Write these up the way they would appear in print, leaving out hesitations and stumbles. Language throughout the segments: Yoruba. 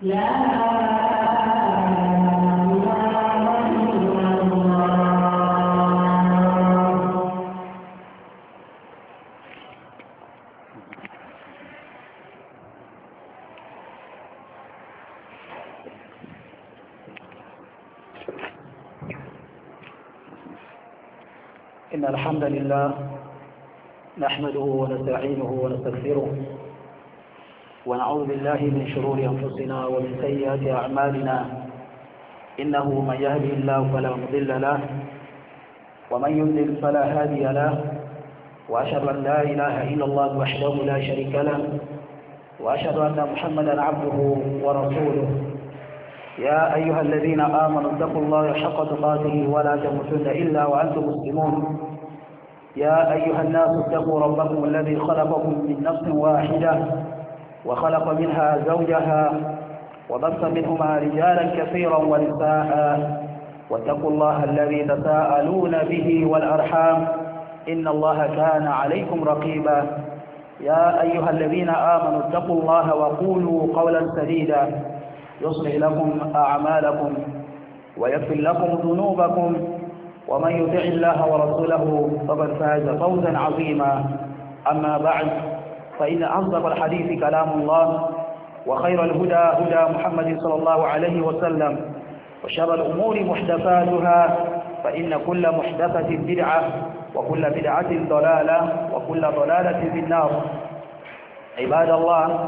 إن الحمد لله نحمده ونستعينه ونستغفره ونعوذ بالله من شرور أنفسنا ومن سيئات أعمالنا إنه من يهدي الله فلا مضل له ومن يضلل فلا هادي له وأشهد أن لا إله إلا الله وحده لا شريك له وأشهد أن محمدا عبده ورسوله يا أيها الذين آمنوا اتقوا الله حق تقاته ولا تموتن إلا وأنتم مسلمون يا أيها الناس اتقوا ربكم الذي خلقكم من نفس واحدة وخلق منها زوجها وبث منهما رجالا كثيرا ونساء واتقوا الله الذي تساءلون به والأرحام إن الله كان عليكم رقيبا يا أيها الذين آمنوا اتقوا الله وقولوا قولا سديدا يصلح لكم أعمالكم ويغفر لكم ذنوبكم ومن يطع الله ورسوله فقد فاز فوزا عظيما أما بعد فإن أصدق الحديث كلام الله وخير الهدى هدى محمد صلى الله عليه وسلم وشر الأمور محدثاتها فإن كل محدثة بدعة وكل بدعة ضلالة وكل ضلالة في النار عباد الله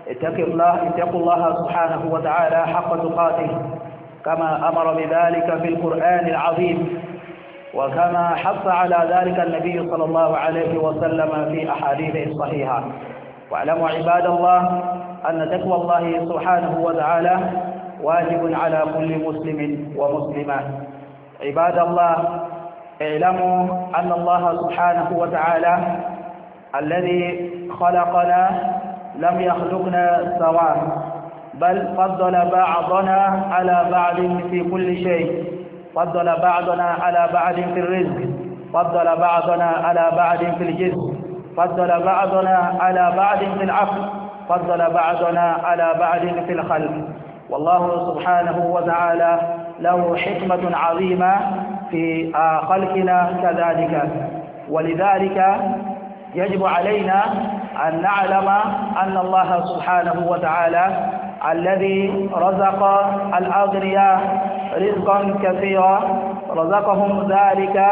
اتقوا الله سبحانه وتعالى حق تقاته كما أمر بذلك في القرآن العظيم وكما حث على ذلك النبي صلى الله عليه وسلم في أحاديثه الصحيحة. واعلموا عباد الله أن تقوى الله سبحانه وتعالى واجب على كل مسلم ومسلمة. عباد الله اعلموا أن الله سبحانه وتعالى الذي خلقنا لم يخلقنا سواء بل فضل بعضنا على بعض في كل شيء، فضل بعضنا على بعض في الرزق، فضل بعضنا على بعض في الجسم، فضل بعضنا على بعض في العقل، فضل بعضنا على بعض في الخلق. والله سبحانه وتعالى له حكمة عظيمة في خلقنا كذلك، ولذلك يجب علينا أن نعلم أن الله سبحانه وتعالى الذي رزق الأغنياء رزقا كثيرا رزقهم ذلك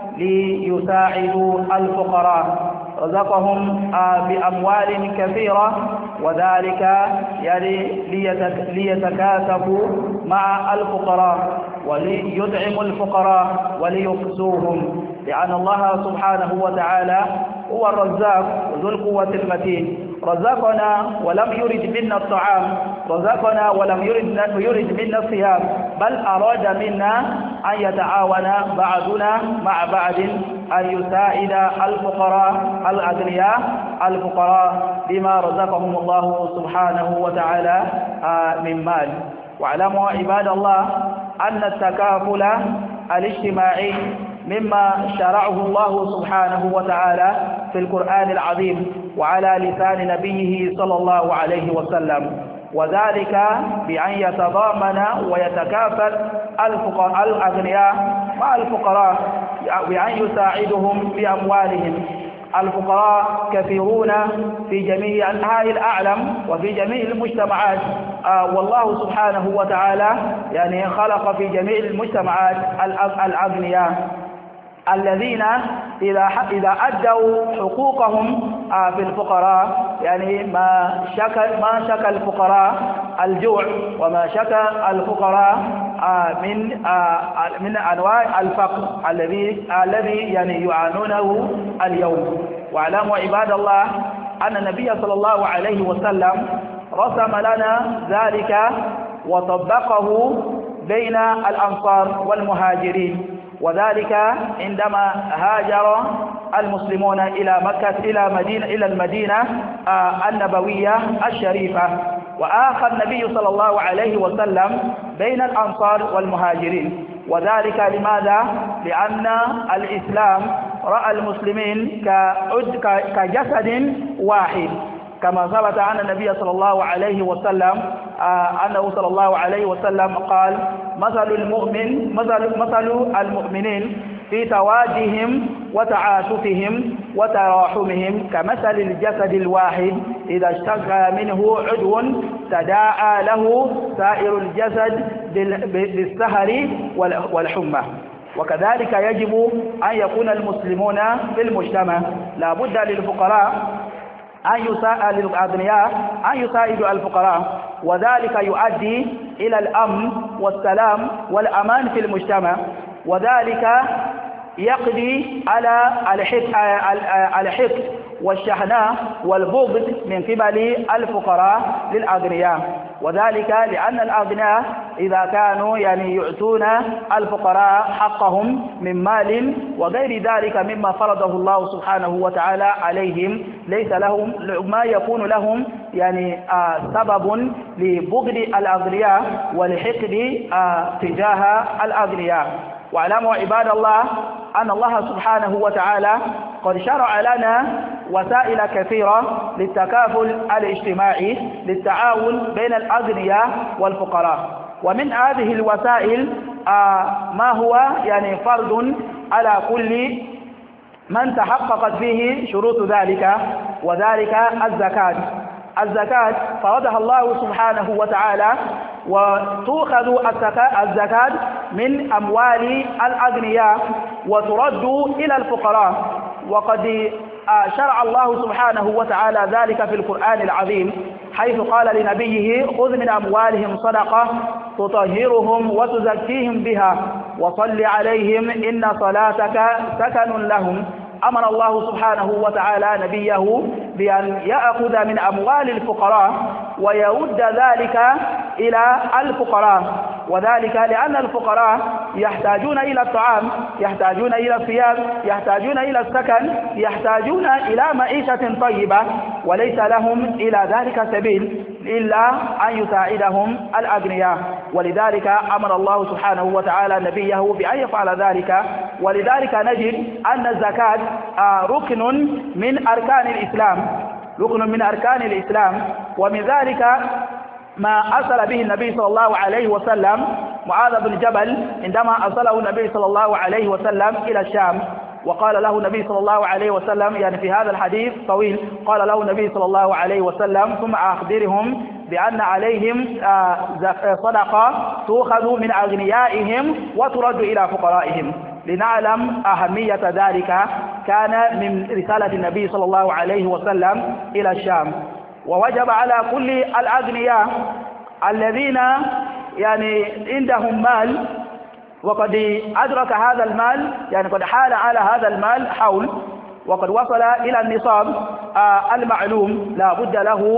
ليساعدوا الفقراء، رزقهم بأموال كثيرة وذلك يعني ليتكاتفوا مع الفقراء وليدعموا الفقراء وليكسوهم، لأن الله سبحانه وتعالى هو الرزاق ذو القوة المتين. رزقنا ولم يرد منا الطعام، رزقنا ولم يرد منا الصيام، بل أراد منا أن يتعاون بعضنا مع بعض أن يساعد الفقراء الأغنياء الفقراء بما رزقهم الله سبحانه وتعالى من مال. واعلموا عباد الله أن التكافل الاجتماعي مما شرعه الله سبحانه وتعالى في القرآن العظيم وعلى لسان نبيه صلى الله عليه وسلم، وذلك بأن يتضامن ويتكافل الأغنياء مع الفقراء بأن يساعدهم بأموالهم. الفقراء كثيرون في جميع أنحاء العالم وفي جميع المجتمعات، والله سبحانه وتعالى يعني خلق في جميع المجتمعات الأغنياء الذين إذا أدوا حقوقهم في الفقراء، يعني ما شكى الفقراء الجوع وما شكى الفقراء من أنواع الفقر الذي يعني يعانونه اليوم. واعلموا عباد الله أن النبي صلى الله عليه وسلم رسم لنا ذلك وطبقه بين الأنصار والمهاجرين، وذلك عندما هاجر المسلمون إلى مكة إلى المدينة النبوية الشريفة، وآخى النبي صلى الله عليه وسلم بين الأنصار والمهاجرين، وذلك لماذا؟ لأن الإسلام رأى المسلمين كجسد واحد، كما ثبت عن النبي صلى الله عليه وسلم أنه صلى الله عليه وسلم قال مثل المؤمنين في توادهم وتعاطفهم وتراحمهم كمثل الجسد الواحد إذا اشتكى منه عضو تداعى له سائر الجسد بالسهر والحمى. وكذلك يجب أن يكون المسلمون في المجتمع لا بد للفقراء للأغنياء أن يساعدوا الفقراء، وذلك يؤدي إلى الأمن والسلام والأمان في المجتمع، وذلك يقضي على الحقد والشحناء والبغض من قبل الفقراء للأغنياء، وذلك لأن الأغنياء إذا كانوا يعطون الفقراء حقهم من مال وغير ذلك مما فرضه الله سبحانه وتعالى عليهم ليس لهم ما يكون لهم سبب لبغض الأغنياء والحقد تجاه الأغنياء. واعلموا عباد الله أن الله سبحانه وتعالى قد شرع لنا وسائل كثيرة للتكافل الاجتماعي للتعاون بين الأغنياء والفقراء، ومن هذه الوسائل ما هو فرض على كل من تحققت فيه شروط ذلك، وذلك الزكاة فرضها الله سبحانه وتعالى، وتؤخذ الزكاة من أموال الأغنياء وترد إلى الفقراء، وقد شرع الله سبحانه وتعالى ذلك في القرآن العظيم حيث قال لنبيه خذ من أموالهم صدقة تطهرهم وتزكيهم بها وصل عليهم إن صلاتك سكن لهم. أمر الله سبحانه وتعالى نبيه بأن يأخذ من أموال الفقراء ويرد ذلك إلى الفقراء، وذلك لأن الفقراء يحتاجون إلى الطعام، يحتاجون إلى الثياب، يحتاجون إلى السكن، يحتاجون إلى معيشة طيبة، وليس لهم إلى ذلك سبيل إلا أن يساعدهم الأغنياء، ولذلك أمر الله سبحانه وتعالى نبيه بأن يفعل ذلك. ولذلك نجد أن الزكاة ركن من أركان الإسلام، ومن ذلك ما أرسل به النبي صلى الله عليه وسلم معاذ بن جبل عندما أرسله النبي صلى الله عليه وسلم إلى الشام، وقال له النبي صلى الله عليه وسلم في هذا الحديث طويل، قال له النبي صلى الله عليه وسلم ثم أخبرهم بأن عليهم صدقة تؤخذ من أغنيائهم وترد إلى فقرائهم، لنعلم أهمية ذلك. كان من رسالة النبي صلى الله عليه وسلم إلى الشام، ووجب على كل الأغنياء الذين عندهم مال وقد أدرك هذا المال قد حال على هذا المال حول وقد وصل إلى النصاب المعلوم، لا بد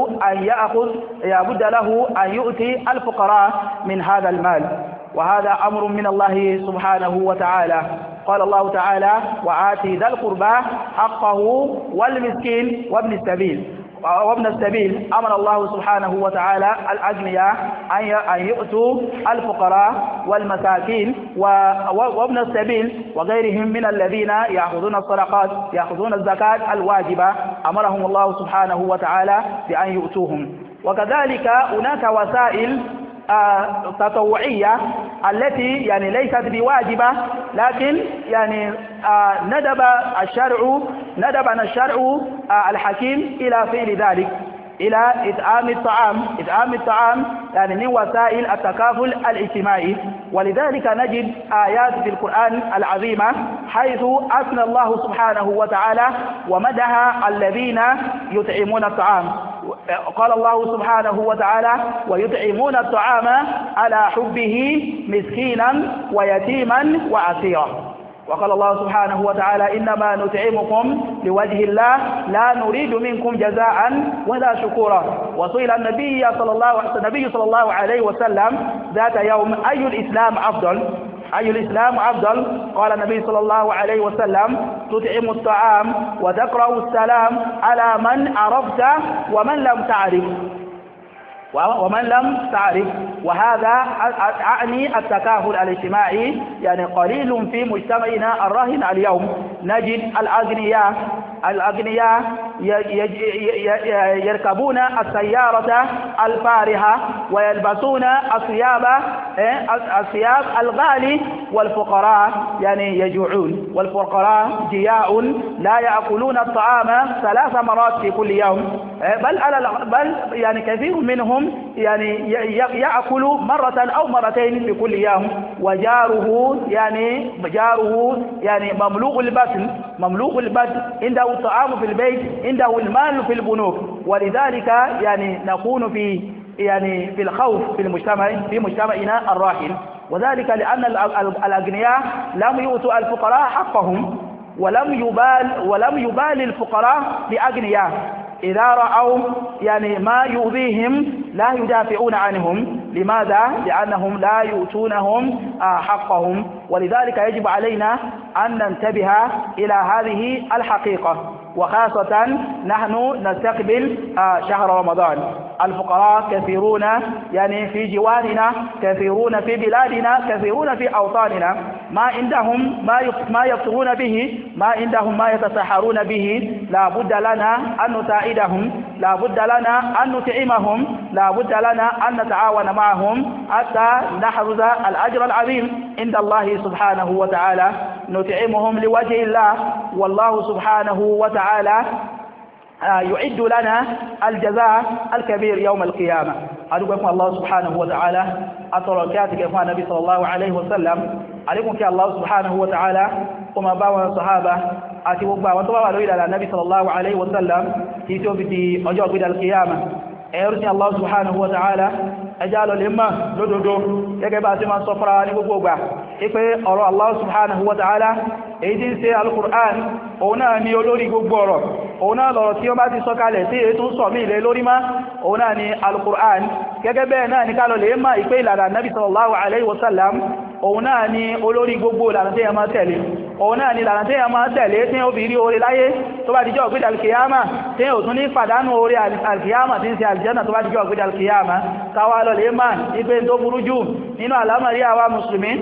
له أن يؤتي الفقراء من هذا المال، وهذا أمر من الله سبحانه وتعالى. قال الله تعالى وآتي ذا القربى حقه والمسكين وابن السبيل. أمر الله سبحانه وتعالى الأغنياء أن يؤتوا الفقراء والمساكين وابن السبيل وغيرهم من الذين يأخذون الصدقات يأخذون الزكاة الواجبة، أمرهم الله سبحانه وتعالى بأن يؤتوهم. وكذلك هناك وسائل تطوعية التي ليست بواجبة، لكن ندب الشرع الحكيم إلى فعل ذلك، إلى إطعام الطعام من وسائل التكافل الاجتماعي. ولذلك نجد آيات في القرآن العظيمة حيث أثنى الله سبحانه وتعالى ومدح الذين يطعمون الطعام. قال الله سبحانه وتعالى ويطعمون الطعام على حبه مسكينا ويتيما وأسيرا. وقال الله سبحانه وتعالى إنما نطعمكم لوجه الله لا نريد منكم جزاء ولا شكورا. وسئل النبي صلى الله عليه وسلم ذات يوم أي الإسلام أفضل؟ قال النبي صلى الله عليه وسلم تطعم الطعام وتقرأ السلام على من عرفت ومن لم تعرف. وهذا أعني التكافل الاجتماعي، قليل في مجتمعنا الراهن اليوم. نجد الأغنياء الأغنياء يركبون السيارة الفارهة ويلبسون الثياب الغالي، والفقراء يعني يجوعون، والفقراء جياع لا يأكلون الطعام 3 مرات في كل يوم، بل يعني كثير منهم يعني يأكل مرة أو مرتين في كل يوم، وجاره يعني مملوء البطن، عنده الطعام في البيت، عنده المال في البنوك. ولذلك يعني نكون في الخوف في مجتمعنا الراهن، وذلك لأن الأغنياء لم يؤتوا الفقراء حقهم، ولم يبال الفقراء بأغنياء، إذا رأوا يعني ما يؤذيهم لا يدافعون عنهم. لماذا؟ لأنهم لا يؤتونهم حقهم. ولذلك يجب علينا أن ننتبه إلى هذه الحقيقة، وخاصة نحن نستقبل شهر رمضان. الفقراء كثيرون يعني في جوارنا، كثيرون في بلادنا، كثيرون في أوطاننا، ما عندهم ما يفطرون به، ما عندهم ما يتسحرون به. لا بد لنا أن نساعدهم، لا بد لنا أن نطعمهم، لا بد لنا أن نتعاون معهم حتى نحرز الأجر العظيم عند الله سبحانه وتعالى. نطعمهم لوجه الله، والله سبحانه وتعالى يعد لنا الجزاء الكبير يوم القيامة. أدعوكم الله سبحانه وتعالى أتركاتك إخوان النبي صلى الله عليه وسلم، عليكم كي الله سبحانه وتعالى وما باوا الصحابة أتوقع وانتبع إلى النبي صلى الله عليه وسلم تيتو في أجوب إلى القيامة. أيرسي الله سبحانه وتعالى أجعل الإمة لدودو يجب أسمى صفرا لبقوبة إفه أرى الله سبحانه وتعالى إذن سي القرآن أونا ني olórí gbogbo ọ̀rọ̀ ọ̀nà lọ̀rọ̀ tí ó bá ti sọ̀kalẹ̀ tí ètò sọ̀mí ilẹ̀ lórí má ọ̀nà ni al-Qur'an. Gẹ́gẹ́ bẹ́ẹ̀ náà ni ká lọ lè máa ìpé ìlànà Nabi sallallahu alaihi wasallam ọ̀nà ni olórí gbogbo ìlànà tí a máa tẹ̀lé, ọ̀nà ni ìlànà tí a máa tẹ̀lé tí ó fi rí orí láyé tó bá dijọ́ ògbédà al-Qiyama, tí ó tún ní pàdánù orí al-Qiyama tí ń ṣe aljanna tó bá dijọ́ ògbédà al-Qiyama. Káwà lọ lè máa ìpé tó burú jù nínú àlámọ̀rí àwa mùsùlùmí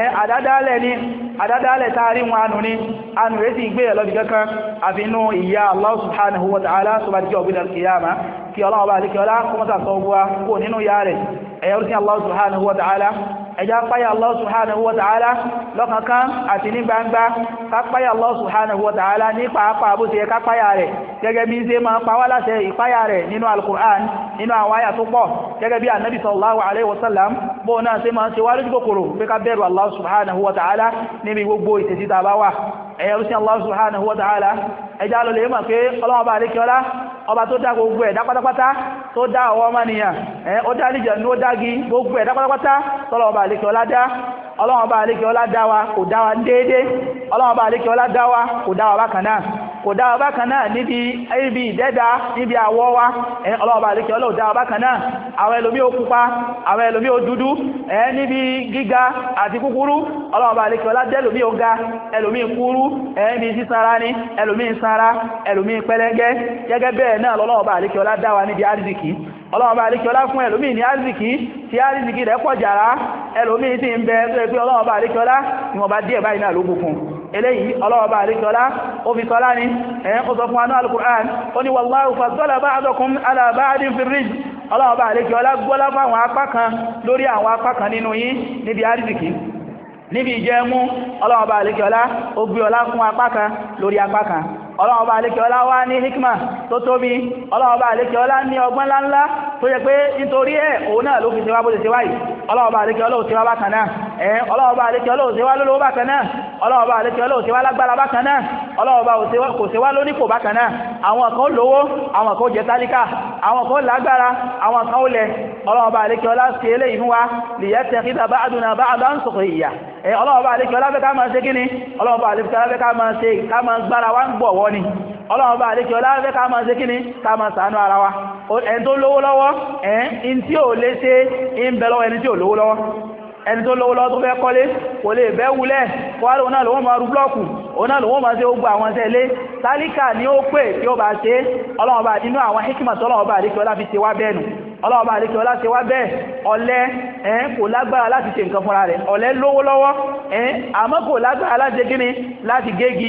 àdádálẹ̀ taari wọn anù ni anù rẹ̀ sì gbé ẹ̀lọ́dì kankan àfinú ìyá Allah subhanahu wa ta'ala tó bá dijọ́ ògbédà al-Qiyama. Kí ọlọ́wọ́ bá alikẹ́ ọlá kọmọ́ta sọ gbogbo kó nínú ya rẹ̀ ẹ̀yọ́ sí Allah subhanahu wa ta'ala. Ẹjá páyà Allah subhanahu wa ta'ala lọ́kankan àti ní gbangba, ká páyà Allah subhanahu wa ta'ala ní pàápàá bó ti yẹ ká páyà rẹ̀ gẹ́gẹ́ bí ṣe máa pa wá láṣẹ ìpáyà rẹ̀ nínú al-Qur'an, nínú àwọn àyà tó pọ̀, gẹ́gẹ́ bí Annabi sallallahu alaihi wasallam bó náà ṣe máa ṣe wá lójú kòkòrò pé ká bẹ̀rù Allah subhanahu wa ta'ala níbi gbogbo ìṣesí tá bá wà. Ẹ̀yọ́ sí Allah subhanahu wa ta'ala ẹjá lọ lè mọ̀ pé Ọlọ́run bá àríkẹ́ ọlá ọba tó dá gbogbo ẹ̀dá pátápátá, tó dá ọwọ́ ọmọnìyàn, ó dá àlìjànnú, ó dági gbogbo ẹ̀dá pátápátá tọ́lọ́run bá àríkẹ́ ọlá dá. Ọlọ́run bá àríkẹ́ ọlá dá wa kò dá wa déédé, Ọlọ́run bá àríkẹ́ ọlá dá wa kò dá wa bákan náà, kò dá wa bákan náà níbi ìdẹ́dá, níbi àwọ̀ wa. Ọlọ́run bá àríkẹ́ ọlá ò dá wa bákan náà, àwọn ẹlòmí ó pupa, àwọn ẹlòmí ó dúdú, níbi gíga àti kúkúrú. Ọlọ́run bá àríkẹ́ ọlá dẹ́lòmí ó ga, ẹlòmí kúrú, níbi sísanra ní, ẹlòmí sanra, ẹlòmí pẹlẹngẹ. Gẹ́gẹ́ bẹ́ẹ̀ náà lọ́lọ́run bá àríkẹ́ ọlá dá wa níbi àrísìkí. Ọlọ́run bá àríkẹ́ ọlá fún ẹlòmí ní àrísìkí tí àrísìkí rẹ̀ pọ̀ jàrá, ẹlòmí tí ń bẹ tó ẹgbẹ́ Ọlọ́run bá àríkẹ́ ọlá ìwọ̀n bá díẹ̀ báyìí náà ló bùkún. Eléyìí Ọlọ́run bá àríkẹ́ ọlá ó fi sọlá ní ó sọ fún anú al-Qur'an, ó ní wallahu faddala ba'dakum ala ba'din fi rizq. Ọlọ́run bá àríkẹ́ ọlá gbọ́lá fáwọn apá kan lórí àwọn apá kan nínú yín níbi àrísìkí, níbi ìjẹmú. Ọlọ́run bá àríkẹ́ ọlá ó gbé ọlá fún apá kan lórí apá kan. Ọlọ́run bá àlékẹ́ ọlá wá ní hikma tó tóbi, Ọlọ́run bá àlékẹ́ ọlá ní ọgbọ́n ńláńlá tó yẹ pé nítorí òun náà ló fi ṣe wá bó ṣe ṣe wáyìí. Ọlọ́run bá àlékẹ́ ọlá ò ṣe wá bákan náà, Ọlọ́run bá àlékẹ́ ọlá ò ṣe wá lólówó bákan náà, Ọlọ́run bá àlékẹ́ ọlá ò ṣe wá lágbára bákan náà, Ọlọ́run bá kò ṣe wá lónípò bákan náà. Àwọn kan lówó, àwọn kan jẹ́ tálíkà, àwọn kan lágbára, àwọn kan lẹ̀. Ọlọ́run bá àlékẹ́ ọlá ṣe eléyìí fún wa liyattakhidha ba'duna ba'dan sukhriya. Ọlọ́run bá àlékẹ́ ọlá fẹ́ ká máa ṣe kíni? Ọlọ́run bá àlékẹ́ ọlá fẹ́ ká máa gbára wá ń gbọ̀wọ́ ni. Ọlọ́run bá àlékẹ́ ọlá fẹ́ ká máa ṣe kíni? Ká máa ṣàánú ara wa. Ẹni tó lówó lọ́wọ́ in tí ò lè ṣe in bẹ lọ́wọ́ ẹni tí ò lówó lọ́wọ́. Ẹni tó lówó lọ́wọ́ tó fẹ́ kọ́lé kò lè bẹ́ wulẹ̀ wà lóun náà lòun máa rú blọ́ọ̀kù, òun náà lòun máa ṣe ó gbọ́ àwọn tẹ́lé tálíkà ní ó pè tí ó bá ṣe. Ọlọ́run bá nínú àwọn hikima tó Ọlọ́run bá àlékẹ́ ọlá fi ṣe wá bẹ́ẹ̀nù. Ọlọ́run bá àlékẹ́ ọlá ṣe wá bẹ́ẹ̀. Ọ̀lẹ kò lágbára láti ṣe nǹkan fúnra rẹ̀, ọ̀lẹ lówó lọ́wọ́ àmọ́ kò lágbára láti ṣe kíni, láti gégi.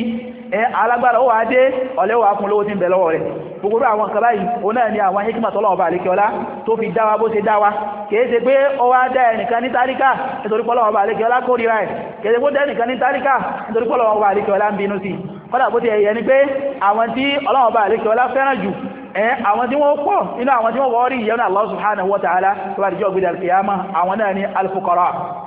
alágbára ó wà dé ọ̀lẹ́ wà fún lówó tí ń bẹ lọ́wọ́ rẹ̀ gbogbo àwọn nǹkan báyìí òun náà ni àwọn hikima tọ́lọ́run ọba àlékiọlá tó fi dá wa bó ṣe dá wa kìí ṣe pé ó wá dá ẹnìkan ní tálíkà nítorí pọ́lọ́run ọba àlékiọlá kórìíra ẹ̀ kìí ṣe pé ó dá ẹnìkan ní tálíkà nítorí pọ́lọ́run ọba àlékiọlá ń bínú sí kódà bó ti ẹ̀yẹ ni pé àwọn tí Ọlọ́run ọba àlékiọlá fẹ́ràn jù àwọn tí wọ́n pọ̀ nínú àwọn tí wọ́n wọ́rí ìyẹn Allah subhanahu wa ta'ala tó bá di jọ́ gbé al-qiyamah àwọn náà ni al-fuqara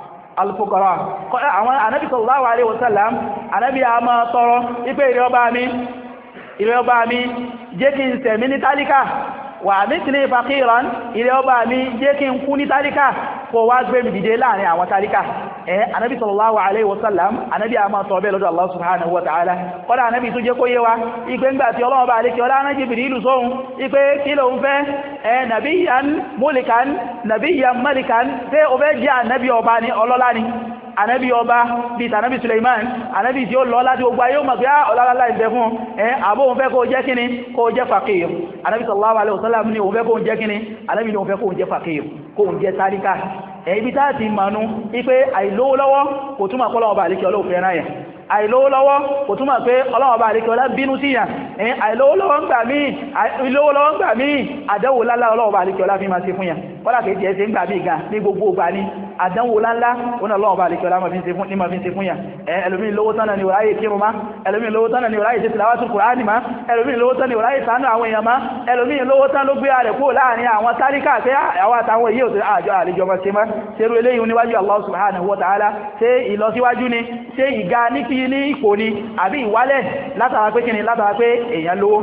àwọn anábì sallallahu alaihi wasallam anábì a máa tọrọ ipé ìrẹ́ ọba mi jẹ́ kí n ṣẹ̀mí ní tálíkà wà mithli faqiran ìrẹ́ ọba mi jẹ́ kí n kú ní tálíkà kó wá gbé mi dìde láàrin àwọn tálíkà anábì sallallahu alaihi wasallam anábì a máa tọrọ bẹ́ẹ̀ lọ́dọ̀ Allah subhanahu wa ta'ala kọ́dá anábì tó jẹ́ kó yé wa ipé ńgbà tí Ọlọ́run bá lékẹ́ ọlá rán Jibrilu sóhun ipé kí ló ń fẹ́ nabiyyan mulikan nabiyyan malikan tí ó fẹ́ jẹ́ anábì ọba ní ọlọ́lá ni anábì ọba bí tànábì Suleiman anábì tí ó lọ láti gbogbo ayé mọ̀ pé ọlọ́lá ìbẹ̀ fún àbóhun fẹ́ kó jẹ́ kíni kó jẹ́ faqir anábì sallallahu alaihi wasallam ní òun fẹ́ kó jẹ́ kíni anábì ní òun fẹ́ kó jẹ́ faqir kó jẹ́ tálíkà ibi tá ti manú ipé àìlówó lọ́wọ́ kò túnmà pé Ọlọ́run bá lékẹ́ ọlọ́run fẹ́ràn yẹn àìlówó lọ́wọ́ kò túnmà pé Ọlọ́run bá lékẹ́ ọlá bínú sí yàn àìlówó lọ́wọ́ ń gbà mí àdánwò lálá Ọlọ́run bá lékẹ́ ọlá fi máa ṣe fún yàn kọ́lá kìí jẹ́ ṣe ń gbà mí gan ní gbogbo ìgbà ní àdánwò lálá òun Ọlọ́run bá lékẹ́ ọlá ma fi ń ṣe fún yàn ẹlòmí lówó tánà ni òráyè kírun má ẹlòmí lówó tánà ni òráyè tilawatul Qur'ani má ẹlòmí lówó tánà ni òráyè ṣàánú àwọn èèyàn má ẹlòmí lówó tán ló gbé ààrẹ kúrò láàrin àwọn tálíkà pé àwọn àtàwọn èyí òtò àjọ àlejọba ṣe má ṣerú eléyìí níwájú Allah subhanahu wa ta'ala ṣe ìlọsíwájú ni ṣe ìga ní kí ní ipò ni àbí ìwálẹ̀ látara pé kíni látara pé èèyàn lówó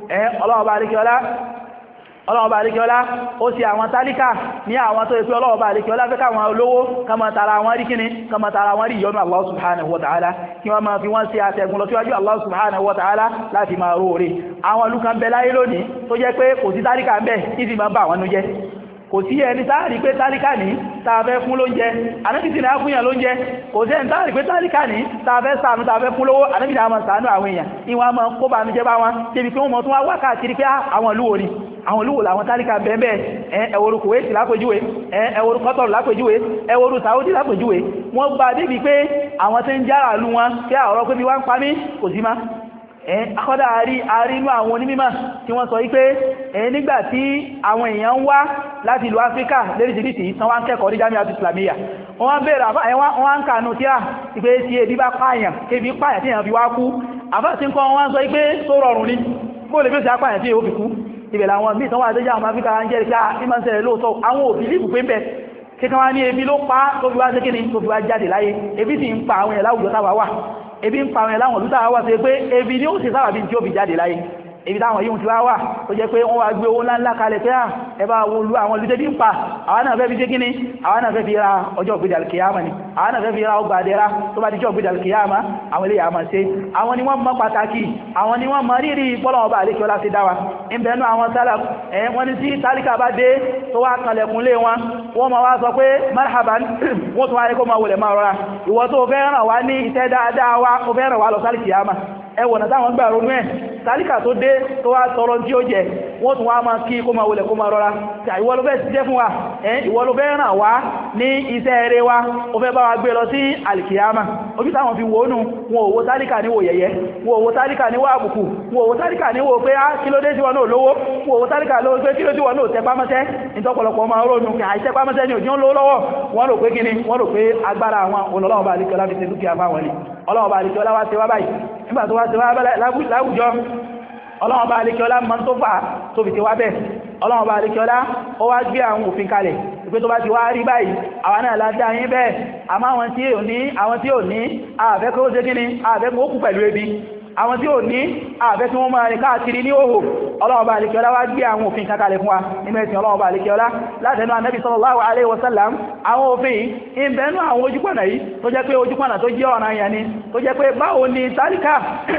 Ọlọ́run bá àríkíọlá ó sì àwọn tálíkà ní àwọn tó ìpé Ọlọ́run bá àríkíọlá fẹ́ káwọn olówó kama tara wọn rí kíni kama tara wọn rí ìyọ́nú Allah subhanahu wa ta'ala kí wọ́n máa fi wọ́n sí àtẹ̀gùn lọ síwájú Allah subhanahu wa ta'ala láti máa róore àwọn olùkan bẹ láyé lónìí tó jẹ́ pé kò sí tálíkà ń bẹ ìsì máa bà wọn nú jẹ́ kò sí ẹni táàrí pé tálíkà ní tààfẹ́ fún lóúnjẹ anábìtì náà fún yàn lóúnjẹ kò sí ẹni táàrí pé tálíkà ní tààfẹ́ ṣàánú tààfẹ́ fún lówó anábìtì náà máa ṣàánú àwọn èèyàn ìwọ̀n máa kó bá mi jẹ́ bá wọn débi pé wọ́n mọ̀ tún wá wákàkiri pé àwọn olúwo ni àwọn olúwo làwọn tálíkà bẹ́ẹ̀ ẹwọ́rù Kuwait lápèjúwe ẹwọ́rù Qatar lápèjúwe ẹwọ́rù Saudi lápèjúwe wọ́n bá débi pé àwọn tí ń jára lú wọn kí àwọ̀rọ̀ pé bí wá ń pa mí kò sí má akọ́dá àrínú àwọn onímímọ̀ tí wọ́n sọ wípé nígbàtí àwọn èèyàn ń wá láti ìlú Áfíríkà léríṣìíríṣìí tán wá ń kẹ́kọ̀ọ́ ní Jami'at Islamiyya wọ́n bèèrè wọ́n ń kànú tí a ìpé tí ebi bá pààyàn kébí pààyàn tí èèyàn fi wá kú àfáàsí ń kọ́ wọ́n sọ wípé tó rọrùn ní bóòlè bí ó sì apààyàn tí ó fi kú ibẹ̀ làwọn míì tán wà àtẹ́jà àwọn Áfíríkà ń jẹ́rìí pé ìmọ̀ ń ṣẹlẹ̀ lóòótọ́ àwọn òbí líbù pé ń bẹ̀ kíkan wá ní ebi ló pa tó fi wá sí kíni tó fi wá jáde láyé ebi sì ń pa àwọn èèyàn láwùjọ táwa wà ebi ń pa àwọn èèyàn láwọn òlú táwa wà sí pé ebi ni ó sì sábàbí tí ó fi jáde láyé ibi táwọn yíò ti wá wà tó jẹ́ pé wọ́n wá gbé owó ńláńlá kalẹ̀ pé ẹbá olú àwọn olùdé bí ń pa àwọn náà fẹ́ fi jẹ́ kíní àwọn náà fẹ́ fi ra ọjọ́ ìgbèdà alkiyama ni àwọn náà fẹ́ fi ra ọgbà àdẹ́ra tó bá ti jọ ìgbèdà alkiyama àwọn ilé àmà ṣe àwọn ni wọ́n mọ̀ pàtàkì àwọn ni wọ́n mọ̀ rírì bọ́lọ̀ ọba àlékẹ́ ọlá ti dá wa ìbẹ̀nú àwọn sálà wọ́n ni tí tálíkà bá dé tó wá kalẹ̀kùn lé wọn wọ́n ma wá sọ pé marhaban wọ́n tún wá ní kó ma wọlé máa rọra ìwọ tó fẹ́ ràn wá ní iṣẹ́ dáadáa wá ó fẹ́ ràn wá lọ sálìkìyàmà ẹwọ̀nà táwọn gbà ronú ẹ̀ tálíkà tó dé tó wá tọrọ tí ó jẹ wọ́n tún wá máa kí kó máa wọlẹ̀ kó máa rọra ìwọ ló fẹ́ ti jẹ́ fún wa ìwọ ló fẹ́ ràn wá ní iṣẹ́ eré wa ó fẹ́ bá wa gbé lọ sí alìkìyàmà ojú táwọn fi wónú wọn òwò tálíkà níwò yẹ̀yẹ́ wọn òwò tálíkà níwò àbùkù wọn òwò tálíkà níwò pé kí ló dé sí wọn náà lówó wọn òwò tálíkà lówó pé kí ló dé wọn náà tẹpámọ́sẹ́ ìtọ́pọ̀lọpọ̀ máa rónú àìtẹpámọ́sẹ́ ni òjò ń lówó lọ́wọ́ wọ́n rò pé kíni wọ́n rò pé agbára àwọn olọ́lọ́wọ́ bá àlíkẹ́ ọlá fi ṣe dúkìá fáwọn ni ọlọ́wọ́ bá àlíkẹ́ ọlá wá ṣe wá báyìí nígbà tó wá ṣe wá láwùjọ ọlọ́wọ́ bá àlíkẹ́ ọlá mọ́ tó fà tó fi ṣe wá bẹ́ẹ̀ ọlọ́wọ́ bá àlíkẹ́ ọlá ó wá gbé àwọn òfin kalẹ̀ ìpé tó bá ti wá rí báyìí àwọn náà ládá yín bẹ́ẹ̀ àmọ́ àwọn tí ò ní àfẹ́ kó ṣe kíni àfẹ́ kó kú pẹ̀lú ebi àwọn tí ò ní àfẹ́ tí wọ́n máa rìn káàkiri ní òhò ọlọ́ọ̀bá àlekẹ́ọlá wá gbé àwọn òfin kankalẹ̀ fún wa nínú ẹ̀sìn ọlọ́ọ̀bá àlekẹ́ọlá látẹnu ànábì sallallahu alaihi wasallam àwọn òfin ìbẹ̀nú àwọn ojúpọ̀nà yìí tó jẹ́ pé ojúpọ̀nà tó jẹ́ ọ̀nà yẹn ni tó jẹ́ pé báwo ni tálíkà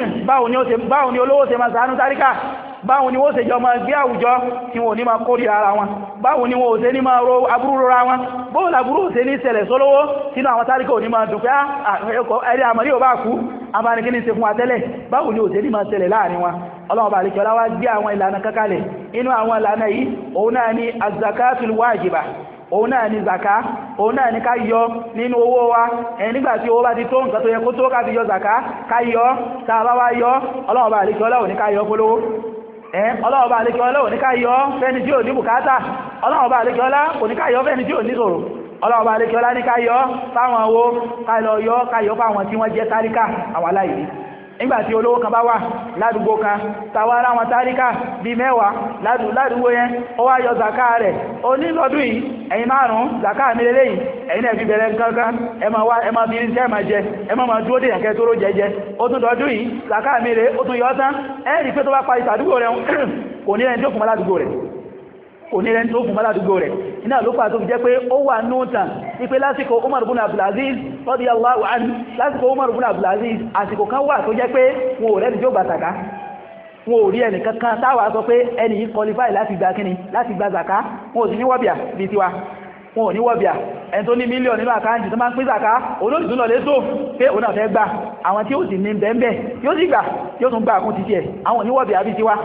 báwo ni olówó ṣe máa ṣàánú tálíkà báwo ni wọ́n ṣe jọ máa gbé àwùjọ tí wọ́n ní máa kórì ara wọn báwo ni wọ́n ṣe ní máa ro aburú rọra wọn bóòlù aburú ṣe ní ṣẹlẹ̀ sólówó sínú àwọn tálíkà ò ní máa dùn pé ẹ̀rí àmàrí ò bá kú àbánikí ní ṣe fún àtẹ́lẹ̀ báwo ni ò ṣe ní máa ṣẹlẹ̀ láàrin wọn ọlọ́ọ̀bà àríkẹ́ ọlá wá gbé àwọn ìlànà kankalẹ̀ inú àwọn ìlànà yìí òun náà ni az-zakatul wajiba òun náà ni zaka òun náà ni ká yọ nínú owó wa nígbàtí owó bá ti tó nǹkan tó yẹ kó tó ká fi yọ zaka ká yọ tá a bá wá yọ Ọlọ́run bá àlékẹ́ ọlọ́run ní ká yọ polówó Ọlọ́run bá àlékẹ́ ọlọ́run ní ká yọ fẹ́ni tí ò ní bùkátà Ọlọ́run bá àlékẹ́ ọlá ní ká yọ fẹ́ni tí ò ní ṣòro Ọlọ́run bá àlékẹ́ ọlá ní ká yọ fáwọn owó ká lọ yọ ká yọ fáwọn tí wọ́n jẹ́ táríkà àwọn aláìní nígbàtí olówó kan bá wà ládùúgbò kan tàwárá wọn táríkà bí 10 ládùúgbò yẹn ó wá yọ zaka rẹ̀ ó ní lọ́dún yìí ẹ̀yin 5 zaka mi lélẹ́yìn ẹ̀yin náà fi bẹ̀rẹ̀ nǹkankan ẹ máa bí irinṣẹ́ máa jẹ ẹ máa dúró dè yànkẹ́ tó ró jẹjẹ ó tún lọ́dún yìí zaka mi rẹ̀ ó tún yọ tán ẹ́rì pé tó bá parí tàdúgbò rẹ̀ kò ní ẹni tó fún aládùúgbò rẹ̀ oníren tó fún aládùúgbò rẹ̀ iná ló pàá tó fi jẹ́ pé ó wà nútàn ní pé lásìkò Umar ibn Abdulaziz radiyallahu anhu lásìkò Umar ibn Abdulaziz àsìkò kan wà tó jẹ́ pé wọn ò rẹ́ni tí ó gbà zaka wọn ò rí ẹni kankan táwà sọ pé ẹni yìí qualify láti gba kíni láti gba zaka wọn ò sì ní wọ́bíà bí tiwa wọn ò ní wọ́bíà ẹni tó ní mílíọ̀nù nínú àkáǹtì tó máa ń pín zaka olóòtú lọ lé tó pé òun náà fẹ́ gbà àwọn tí ó sì ní bẹ́ẹ̀bẹ́ yóò sì gbà yóò tún gbà kún títí ẹ̀ àwọn oníwọ́bíà bí tiwa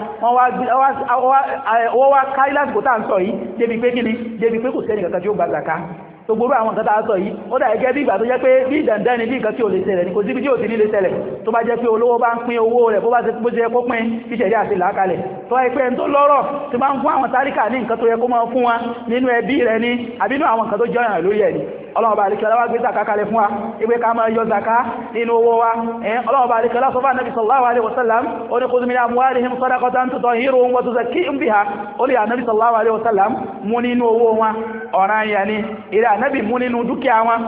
wọ́n wá kárí lásìkò tá à ń sọ yìí débi pé kíni débi pé kò sẹ́ni kankan tí ó gba zaka gbogbo àwọn nǹkan tàà sọ yìí ó dà gẹ́gẹ́ bí ìgbà tó jẹ́ pé bí ìdàndẹ́ ni bí nǹkan tí ò lè ṣẹlẹ̀ ní kò sí bí tí ò sí ní lè ṣẹlẹ̀ tó bá jẹ́ pé olówó bá ń pín owó rẹ̀ bó bá jẹ́ kó pín ìṣẹ̀rí àti làákalẹ̀ tó wáyé pé ẹni tó lọ́rọ̀ tí bá ń fún àwọn táríkà ní nǹkan tó yẹ kó máa fún wa nínú ẹbí rẹ̀ ní àbínú àwọn nǹkan tó jọyàn lórí ẹ̀ ni ọlọ́ọ̀bá àríkẹ́lá wá gbé zaka kalẹ̀ fún wa ìwé ká máa yọ zaka nínú owó wa ọlọ́ọ̀bá àríkẹ́lá sọ fún Ànábì sallallahu alaihi wasallam ó ní khudh min amwalihim sadaqatan tutahhiruhum wa tuzakkihim biha ó ní Ànábì sallallahu alaihi wasallam mú nínú owó wọn ọ̀ranyàn ni ìrẹ́ Ànábì mú nínú dúkìá wọn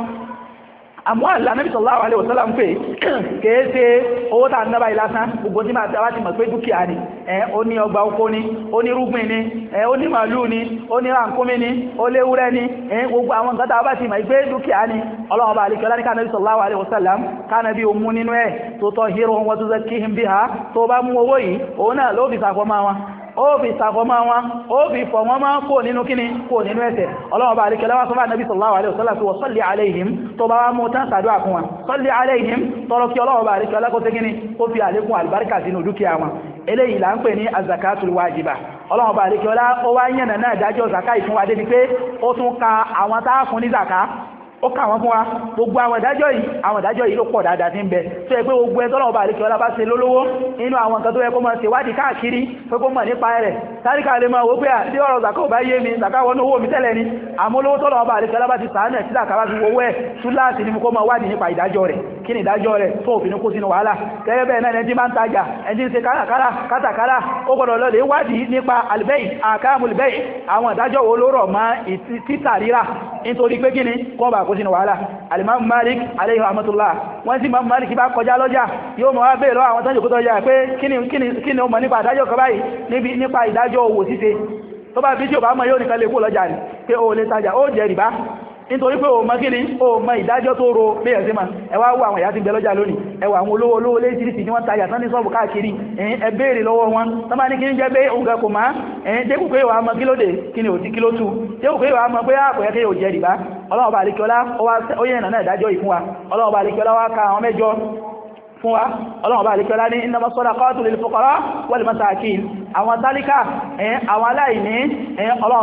àmúhàlá Ànábì sallallahu alaihi wasallam pé kéèsè owó tàà náà báyìí lásán gbogbo tí máa tàbá ti mọ̀ pé dúkìá ni ó ní ọgbà oko ni ó ní rúgbìn ni ó ní màálù ni ó ní ràǹkúnmí ni ó léwúrẹ́ ni gbogbo àwọn nǹkan tàbá ti mọ̀ pé dúkìá ni Ọlọ́run bá àlekẹ́ láníkà Ànábì sallallahu alaihi wasallam kánàbí o mú nínú ẹ̀ tutahhiruhum wa tuzakkihim biha tó bá mú owó yìí òun náà ló fi sàfọ́mọ́ wọn ó fi sàfọ́mọ́ wọn ó fi fọ̀ wọ́n máa kó nínú kíní kó nínú ẹ̀ṣẹ̀ Ọlọ́run bá àríkẹ́ lọ́wọ́ sọ́fà Nabi sallallahu alaihi wasallam wa salli alaihim tó bá wá mú tán sàdúwà fún wọn salli alaihim tọrọ kí Ọlọ́run bá àríkẹ́ ọlá kó sí kíní ó fi àlékún àlùbáríkà sínú dúkìá wọn eléyìí là ń pè ní azakatul wajiba Ọlọ́run bá àríkẹ́ ọlá ó wá yẹ̀nà náà dájọ́ zaka ìfún wa débi pé ó tún ka àwọn táà fún ní zaka ó kà wọ́n fún wa gbogbo àwọn ìdájọ́ yìí ló pọ̀ dáadáa tí ń bẹ tó yẹ pé gbogbo ẹ̀tọ́ lọ́wọ́ bá àríkẹ́ ọlá bá ṣe lólówó inú àwọn nǹkan tó yẹ kó máa ṣe wádìí káàkiri pé kó mọ̀ nípa rẹ̀ táríkà lè máa wó pé àti ọ̀rọ̀ zaka ò bá yé mi zaka wọnú owó mi tẹ́lẹ̀ ni àmúlówó tọ́lọ́wọ́ bá àríkẹ́ ọlá bá ti sàánà tí zaka bá fi owó ẹ̀ túláàsì ni mo kó máa wádìí nípa ìdájọ́ rẹ̀ kí ni ìdájọ́ rẹ̀ tó òfin kó sínú wàhálà gẹ́gẹ́ bẹ́ẹ̀ náà ẹni tí máa ń tajà ẹni tí ń ṣe kátàkárà ó gbọ́dọ̀ lọ lè wádìí nípa albẹ́ì àkáàmùlbẹ́ì àwọn ìdájọ́ wo ló rọ̀ mọ́ títà rírà nítorí pé kí ni kó bá kó sínú wàhálà Al-Imam Malik alayhi rahmatullah wọ́n tí Imam Malik bá kọjá lọ́jà yóò mọ̀ wá bèèrè lọ àwọn tánjò kó tọ́jà pé kí ni ó mọ̀ nípa ìdájọ́ kan báyìí nípa ìdájọ́ owó ṣíṣe tó bá bí tí ó bá mọ̀ yóò nìkan lè kó lọ́jà ní pé ó lè tajà ó jẹ rìbá nítorí pé o mọ̀ kí ni o mọ̀ ìdájọ́ tó ro bẹ́ẹ̀ sí ma ẹwà wo àwọn ìyá tí ń bẹ lọ́jà lónìí ẹwà àwọn olówó léjìrìsì ní wọ́n tajà tán ní sọ́ọ̀bù káàkiri ẹ béèrè lọ́wọ́ wọn tán bá ní kí ní jẹ́ pé òun kò máa dẹ́kù pé wà mọ̀ kí ló dé kí ni ò tí kí ló tú dẹ́kù pé wà mọ̀ pé àpòyẹ́ kí yóò jẹ rìbá Ọlọ́run bá àríkíọlá ó yẹ̀nà náà ìdájọ́ ìfún wa Ọlọ́run bá àríkíọlá wá ka àwọn mẹ́jọ fún wa Ọlọ́run bá àríkíọlá ní innama sadaqatu lil fuqara wal masakin àwọn tálíkà àwọn aláìní Ọlọ́run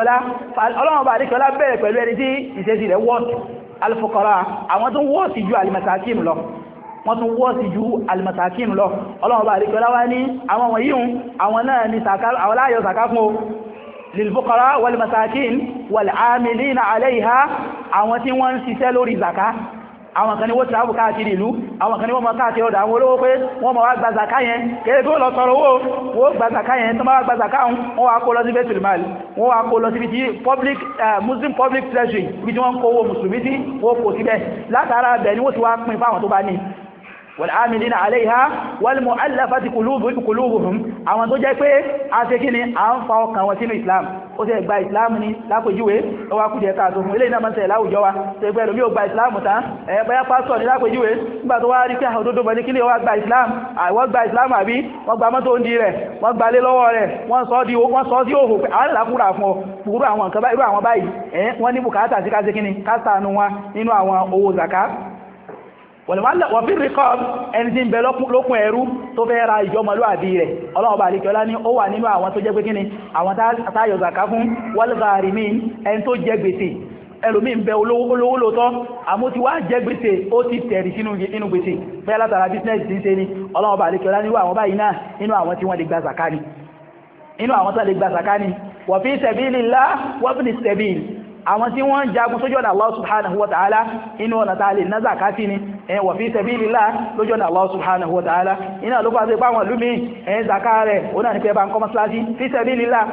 bá àríkíọlá bẹ̀rẹ̀ pẹ̀lú ẹni tí ìṣesí rẹ̀ wọ́t al-fuqara àwọn tó wọ́ọ̀sì ju al-masakin lọ wọ́n tún wọ́ọ̀sì ju al-masakin lọ Ọlọ́run bá àríkíọlá wá ní àwọn wọ̀nyíhun àwọn náà ni àwọn láyọ̀ sàká fún للفقراء والمساكين والعاملين عليها àwọn tí wọ́n ń ṣiṣẹ́ lórí zaka àwọn kan ni wọ́n tàbí káàkiri ìlú àwọn kan ni wọ́n máa káàkiri ọ̀dọ̀ àwọn olówó pé wọ́n máa wá gba zaka yẹn kéré tó lọ tọrọ owó wọ́n gba zaka yẹn tó máa gba zaka wọ́n wá kó lọ sí Baitul Mal wọ́n wá kó lọ sí ibi Muslim Public Treasury ibi tí wọ́n kó owó mùsùlùmí sí wọ́n kò síbẹ̀ látara bẹ̀ ni wọ́n ti wá pín fáwọn tó bá ní والعاملين عليها والمؤلفة قلوبهم àwọn tó jẹ́ pé a ṣe kí ni a ń fa ọkàn wọn sínú Islam ó ṣe gba Islam ní lápèjúwe ó wá kújẹ káàtó fún ilé ìnáma ṣẹlẹ̀ láwùjọ wa ṣe pẹ̀lú mí ó gba Islam tán bóyá pásọ̀ ní lápèjúwe nígbà tó wá rí pé òdodo mọ̀ ní kí ni ó wá gba Islam àwọn gba Islam àbí wọ́n gba mọ́tò ń di rẹ̀ wọ́n gba lé lọ́wọ́ rẹ̀ wọ́n sọ sí òhò pé àwọn làkúrà fún ọ gbogbo àwọn nǹkan irú àwọn báyìí wọ́n ní bùkátà sí ká ṣe kí ni ká ṣàánú wọn nínú àwọn owó zaka wọ̀fí rikọ́b ẹni tí ń bẹ lókun ẹrú tó fẹ́ ra ìjọmọlúwàbí rẹ̀ ọlọ́run bá àríkẹ́ ọlá ní ó wà nínú àwọn tó jẹ́ pé kíni àwọn táyọ̀ zaka fún wal-gharimin ẹni tó jẹ gbèsè ẹlòmí ń bẹ olówó lóòtọ́ àmú ti wá jẹ gbèsè ó ti tẹ̀rì sínú gbèsè bẹ́ẹ̀ látara bísínẹ́sì tí ń ṣe ní ọlọ́run bá àríkẹ́ ọlá níwọ̀ àwọn báyìí náà nínú àwọn tí wọ́n lè gba zaka ni inú àwọn tó lè gba zaka ni wa fi sabilillah wa ibn sabil àwọn tí wọ́n jagun sójú ọ̀nà Allah subhanahu wa ta'ala inú ọ̀nà tàà lè ná zakati ni wa fi sabilillah lójú ọ̀nà Allah subhanahu wa ta'ala iná ló pàṣẹ pàwọn lúmí zaka rẹ̀ ó náà ní pé ẹbá ń kọ́ mọ́sálásí fi sabilillah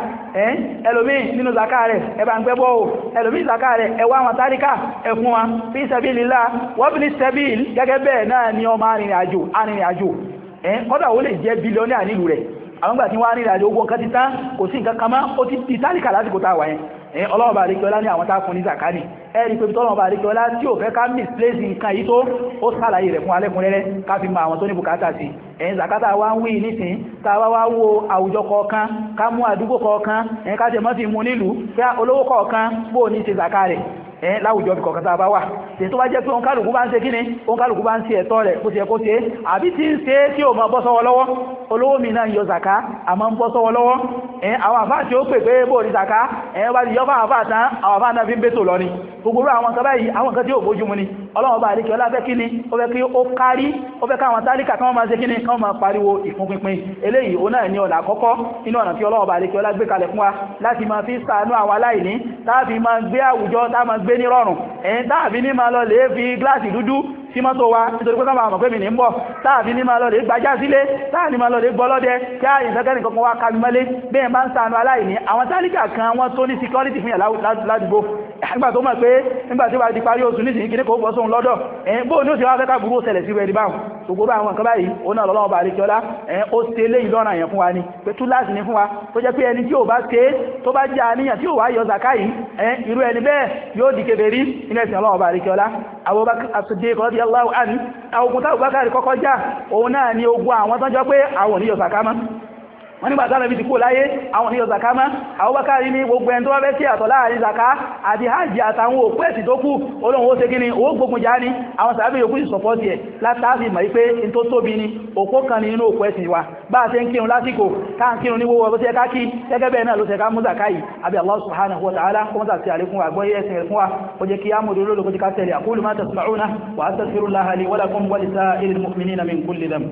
ẹlòmí nínú zaka rẹ̀ ẹbá ń gbẹ́bọ́ ẹlòmí zaka rẹ̀ ẹwà wọn tàríkà ẹkùn wa fi sabilillah wa ibn sabil gẹ́gẹ́ bẹ́ẹ̀ náà ni ọmọ arìnrìnàjò kọ́dà ó lè jẹ́ bílíọ̀nì nílùú rẹ̀ àwọn gbà tí wọ́n rí ìrìnàjò ogun kan ti tán kò sí nǹkan kan mọ́ ó ti di tálíkà lásìkò táwà yẹn ọlọ́ọ̀bà àríkẹ́ọlá ní àwọn tákùn ní zakani ẹ̀rí pé tọ́lọ̀ọ̀bà àríkẹ́ọlá tí ò fẹ́ ká misplace nǹkan yìí tó ó sàlàyé rẹ̀ fún alẹ́kùnrẹ́rẹ́ ká fi mọ àwọn tó ní bùkátà sí ẹ̀yìn zakata wá ń wí nísìn tàwà wá wo àwùjọ kọ̀ọ̀kan ká mú àdúgbò kọ̀ọ̀kan ẹ̀yìn ká tẹ̀ mọ́ fi mú nílùú pé olówó kọ̀ọ̀kan bóò ní ṣe zaka rẹ̀ láwùjọ bí kọ̀kọ̀ta bá wà tí tó bá jẹ́ pé oǹkálùkù bá ń ṣe kíní oǹkálùkù bá ń ṣe ẹ̀tọ́ rẹ̀ kó ṣe kó ṣe àbí tí ń ṣe tí ó máa bọ́ sọ́wọ́ lọ́wọ́ olówó mi náà yọ zaka àmọ́ ń bọ́ sọ́wọ́ lọ́wọ́ àwọn àfáà tí ó pè pé bóò ní zaka bá ti yọ fáwọn àfáà tán àwọn àfáà náà fi ń bẹ́tò lọ ni gbogbo àwọn nǹkan báyìí àwọn nǹkan tí ó bójú mu ni ọlọ́run bá àríkẹ́ ọlá fẹ́ kíní ó fẹ́ kí ó kárí ó fẹ́ káwọn tálíkà kan máa ṣe kíní kan máa pariwo ìfúnpinpin eléyìí ó náà ní ọ̀nà àkọ́kọ́ nínú ọ̀nà tí ọlọ́run bá àríkẹ́ ọlá gbé kalẹ̀ fún wa láti máa fi ṣàánú àwọn aláìní táàfi máa gbé àwùjọ táà máa gbé ní rọrùn táàfi ní máa lọ lè fi gíláàsì dúdú sí mọ́tò wa nítorí pé káàmà mọ̀pé mi ní ń bọ̀ táàfi ní máa lọ lè gbajá sílé táà ní máa lọ lè gbọ́lọ́dẹ kí á ìfẹ́kẹ́ nìkan wá kàbí mọ́lé bẹ́ẹ̀ máa ń ṣàánú aláìní àwọn tálíkà kan wọ́n tó ní security fún ìyà ládùúgbò nígbà tó mọ̀ pé nígbà tí wà di parí oṣù nísìnyí kí ní kò bọ́ sóhun lọ́dọ̀ bóò ní ó ti wá fẹ́ ká burú ṣẹlẹ̀ sí rẹ̀ báhùn gbogbo àwọn nǹkan báyìí ó náà lọ́wọ́ bá àríkíọlá ó ṣe lé ìlọ́ràn yẹn fún wa ní pé túláàsì ní fún wa tó jẹ́ pé ẹni tí ò bá ṣe tó bá jẹ́ àníyàn tí ò wá yọ zakai irú ẹni bẹ́ẹ̀ yóò di kèfèrí nínú ẹ̀sìn ọlọ́wọ́ bá àríkíọlá Abubakar As-Siddiq radiyallahu anhu ogun táwọn Abubakar kọ́kọ́ jà òun náà ni ogun àwọn tó jọ pé àwọn oníyọ zakama wọ́n nígbà tánà bí ti kó láyé àwọn oníyọ zaka má Abubakar ní gbogbo ẹni tó wá fẹ́ sí àtọ̀ láàrin zaka àti hajji àtàwọn òkú ẹ̀sì tó kú olóhun ó ṣe kí ni ó gbógun já ní àwọn sàábẹ̀ yòókù sí sọpọ́tì ẹ̀ látàáfì mọ̀ pé in tó tóbi ni òkú kan ní inú òkú ẹ̀sìn wa bá a ṣe ń kírun lásìkò ká ń kírun ní gbogbo ọ̀bọ̀ ká kí gẹ́gẹ́ bẹ́ẹ̀ náà ló ṣe ká mú zaka yìí àbí Allah subhanahu wa ta'ala kó mọ́ta sí àlékún àgbọ́yé ẹ̀sìn rẹ̀ fún wa ó jẹ́ kí á mú dúró lókòjì ká tẹ̀lé aqulu ma tasma'una wa astaghfirullaha li wa lakum wa lisa'iril mu'minina min kulli dhanb.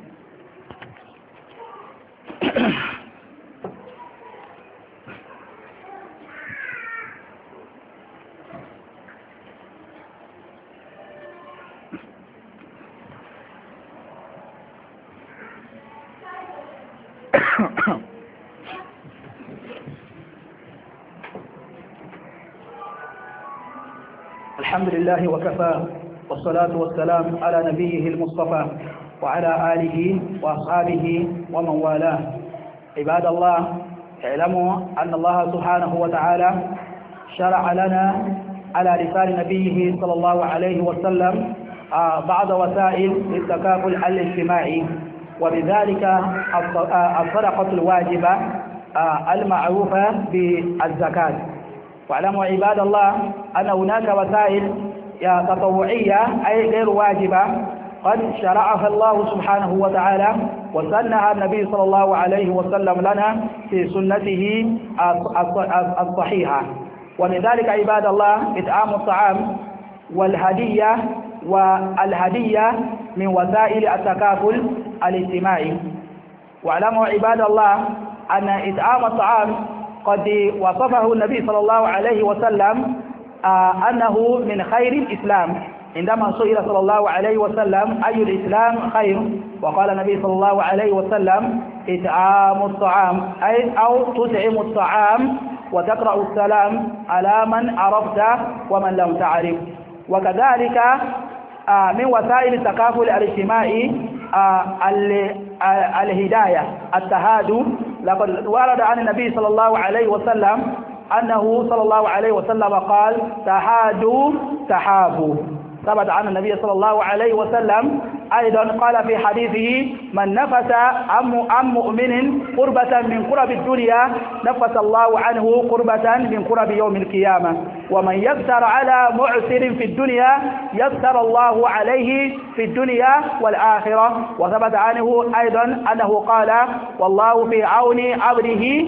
الحمد لله وكفى والصلاة والسلام على نبيه المصطفى وعلى آله وأصحابه ومن والاه عباد الله اعلموا أن الله سبحانه وتعالى شرع لنا على لسان نبيه صلى الله عليه وسلم بعض وسائل للتكافل الاجتماعي وبذلك الصدقة الواجبة المعروفة بالزكاة واعلموا عباد الله أن هناك وسائل تطوعية أي غير واجبة قد شرعها الله سبحانه وتعالى وسنها النبي صلى الله عليه وسلم لنا في سنته الصحيحة ومن ذلك عباد الله إطعام الطعام والهدية من وسائل التكافل الاجتماعي واعلموا عباد الله أن إطعام الطعام قد وصفه النبي صلى الله عليه وسلم أنه من خير الإسلام عندما سئل صلى الله عليه وسلم أي الإسلام خير وقال النبي صلى الله عليه وسلم إطعام الطعام أي أو تطعم الطعام وتقرأ السلام على من عرفت ومن لم تعرف وكذلك من وسائل التكافل الاجتماعي الهداية التهادي لقد ورد عن النبي صلى الله عليه وسلم أنه صلى الله عليه وسلم قال تحادوا تحابوا ثبت عن النبي صلى الله عليه وسلم أيضا قال في حديثه من نفس عن مؤمن قربة من قرب الدنيا نفس الله عنه قربة من قرب يوم القيامة ومن يسر على معسر في الدنيا يسر الله عليه في الدنيا والآخرة. وثبت عنه أيضا أنه قال والله في عون عبده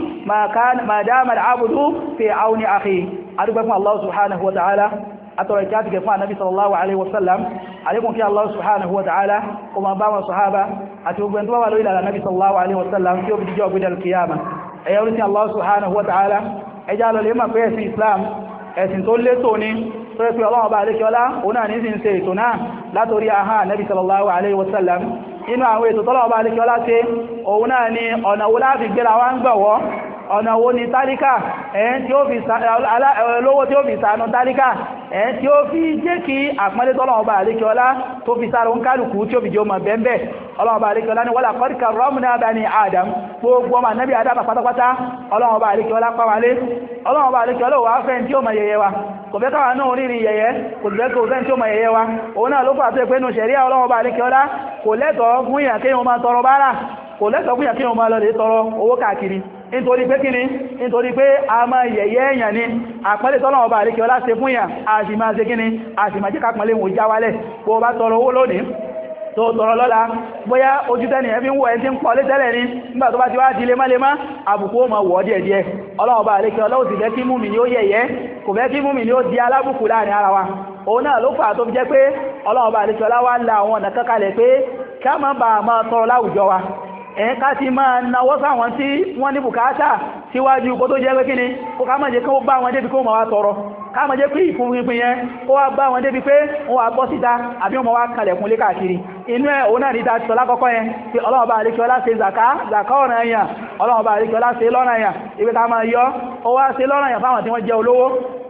ما دام العبد في عون أخيه. أرجوكم الله سبحانه وتعالى أتركاتك فعل النبي صلى الله عليه وسلم عليكم في الله سبحانه وتعالى وما بام الصحابة أتوبوا أنتوا ولو إلى النبي صلى الله عليه وسلم في يوم الجواب إلى القيامة أيها الله سبحانه وتعالى ẹjá lọ lè máa pé ẹ̀sìn Islam ẹ̀sìn tó lé tó ní tó rẹ̀ pé Ọlọ́run bá alékiọlá òun náà ní sí ń ṣe ètò náà látorí ahá Nabi sallallahu alaihi wasallam inú àwọn ètò tọ́lọ́run bá alékiọlá ṣe òun náà ni ọ̀nà wo láti gbéra wá ń gbọ̀wọ́ ọ̀nà wo ni tálíkà tí ó fi lówó tí ó fi ṣàánú tálíkà tí ó fi jẹ́ kí àpọ́nlé tọ́lọ́run bá alékiọlá tó fi sára ń kálùkù tí ó fi jẹ́ ọmọ bẹ́ẹ̀ Ọlọ́run bá alékiọlá ní wala qad karramna bani Adam gbogbo ọmọ Nabi Adam pátápátá Ọlọ́run bá alékiọlá pàwálé Ọlọ́run bá alékiọlá wà fẹ́ tí ó mọ yẹyẹ wa kò fẹ́ káwà náà rí yẹyẹ kò fẹ́ kò fẹ́ tí ó mọ yẹyẹ wa òun náà ló pàtó ìpénu ṣẹ̀ríà Ọlọ́run bá alékiọlá kò lẹ́tọ̀ọ́ fún ìyàn kí wọ́n máa tọrọ bára kò lẹ́tọ̀ọ́ fún ìyàn kí wọ́n máa lọ lè tọrọ owó káàkiri nítorí pé kíni nítorí pé a máa yẹ̀yẹ́ èèyàn ni àpẹẹlẹ tọ́lọ́wọ́ bá àríkẹ́ ọlá ṣe fún ìyàn a sì máa ṣe kíni a sì máa jẹ́ kápẹ́lẹ̀ wò já wálẹ̀ bó bá tọrọ owó lónìí tó tọrọ lọ́la bóyá ojú tẹ́ni ẹbí ń wọ ẹni tí ń pọ̀ lé tẹ́lẹ̀ ní nígbà tó bá ti wá di lemá àbùkù ó máa wọ̀ díẹ̀díẹ̀ Ọlọ́run bá àríkẹ́ ọlá ò sì fẹ́ kí múmi ni ó yẹ̀yẹ́ kò fẹ́ kí múmi ni ó di alábùkù láàrin ara wa òun náà ló fà tó fi jẹ́ pé Ọlọ́run bá àríkẹ́ ọlá wá ń la àwọn ọ̀nà kankalẹ̀ pé ká má bàa máa tọrọ láwùjọ wa ẹ̀ẹ́ká ti máa náwọ́ sáwọn tí wọ́n ní bùkátà síwájú kó tó jẹ́ pé kíni kó ká má jẹ́ kó bá wọn débi kó ma wá tọrọ ká má jẹ́ pé ìfúnpin yẹn kó wá bá wọn débi pé wọ́n wá bọ́ síta àbí wọ́n wá kalẹ̀kùn lé káàkiri inú ẹ̀ òun náà ní ta sọ lákọ́kọ́ yẹn pé Ọlọ́run bá àríkíọlá ṣe zàká ọ̀nà èèyàn Ọlọ́run bá àríkíọlá ṣe lọ́nà èèyàn ibi ká máa yọ ó wá ṣe lọ́nà èèyàn fáwọn tí wọ́n jẹ́ olówó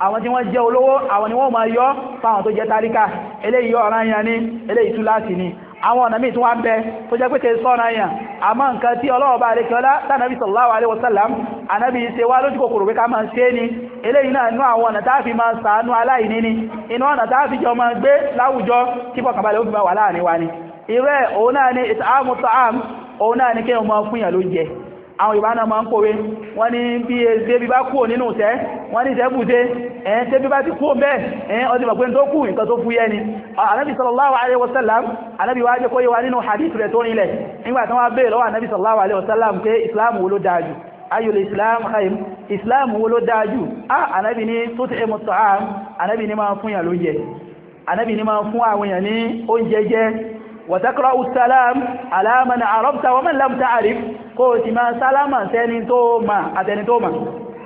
àwọn ni wọ́n máa yọ fáwọn tó jẹ́ tálíkà eléyìí ọ̀ràn èèyàn ni eléyìí túláàsì ni àwọn ọ̀nà míì tún wá ń bẹ tó jẹ́ pé kẹ́ sọ́nà èèyàn àmọ́ nǹkan tí Ọlọ́run bá àríkíọlá tánàbí sallallahu alaihi wasallam anábi ṣe wá lójú kòkòrò pé ká máa ṣe ní eléyìí náà inú àwọn ọ̀nà táàfi máa ṣàánú aláìní ni inú ọ̀nà táàfi jọ máa gbé láwùjọ tí fọkànbalẹ̀ ó fi máa wà láàrin wa ni irẹ́ òun náà ni ìtààmù ta'am òun náà ni kí o máa fúnyàn ló jẹ àwọn Yorùbá náà máa ń pòwe wọ́n ní bí ẹgbẹ́ bí bá kúrò nínú ìṣẹ́ wọ́n ní ìṣẹ́bùté ẹ̀yẹn tẹ́ bí bá ti kúrò bẹ́ẹ̀ ẹ̀yẹn ọdí mọ̀ pé tó kú nǹkan tó fúyẹ́ ni Ànábì sallallahu alaihi wasallam Ànábì wá jẹ́ kó yé wa nínú hadith rẹ̀ tó nílẹ̀ nígbà tí wọ́n bèèrè lọ́wọ́ Ànábì sallallahu alaihi wasallam pé Islam wo ló dájú ayul Islam khair Islam wo ló dájú Ànábì ní tut'imu ta'am Ànábì ní máa fún yàn lóúnjẹ Ànábì ní máa fún àwọn èèyàn ní oúnjẹ jẹ وتقرأ السلام على من عرفت ومن لم تعرف كوتي ما سلاما سẹni tó mọ̀ àtẹni tó mọ̀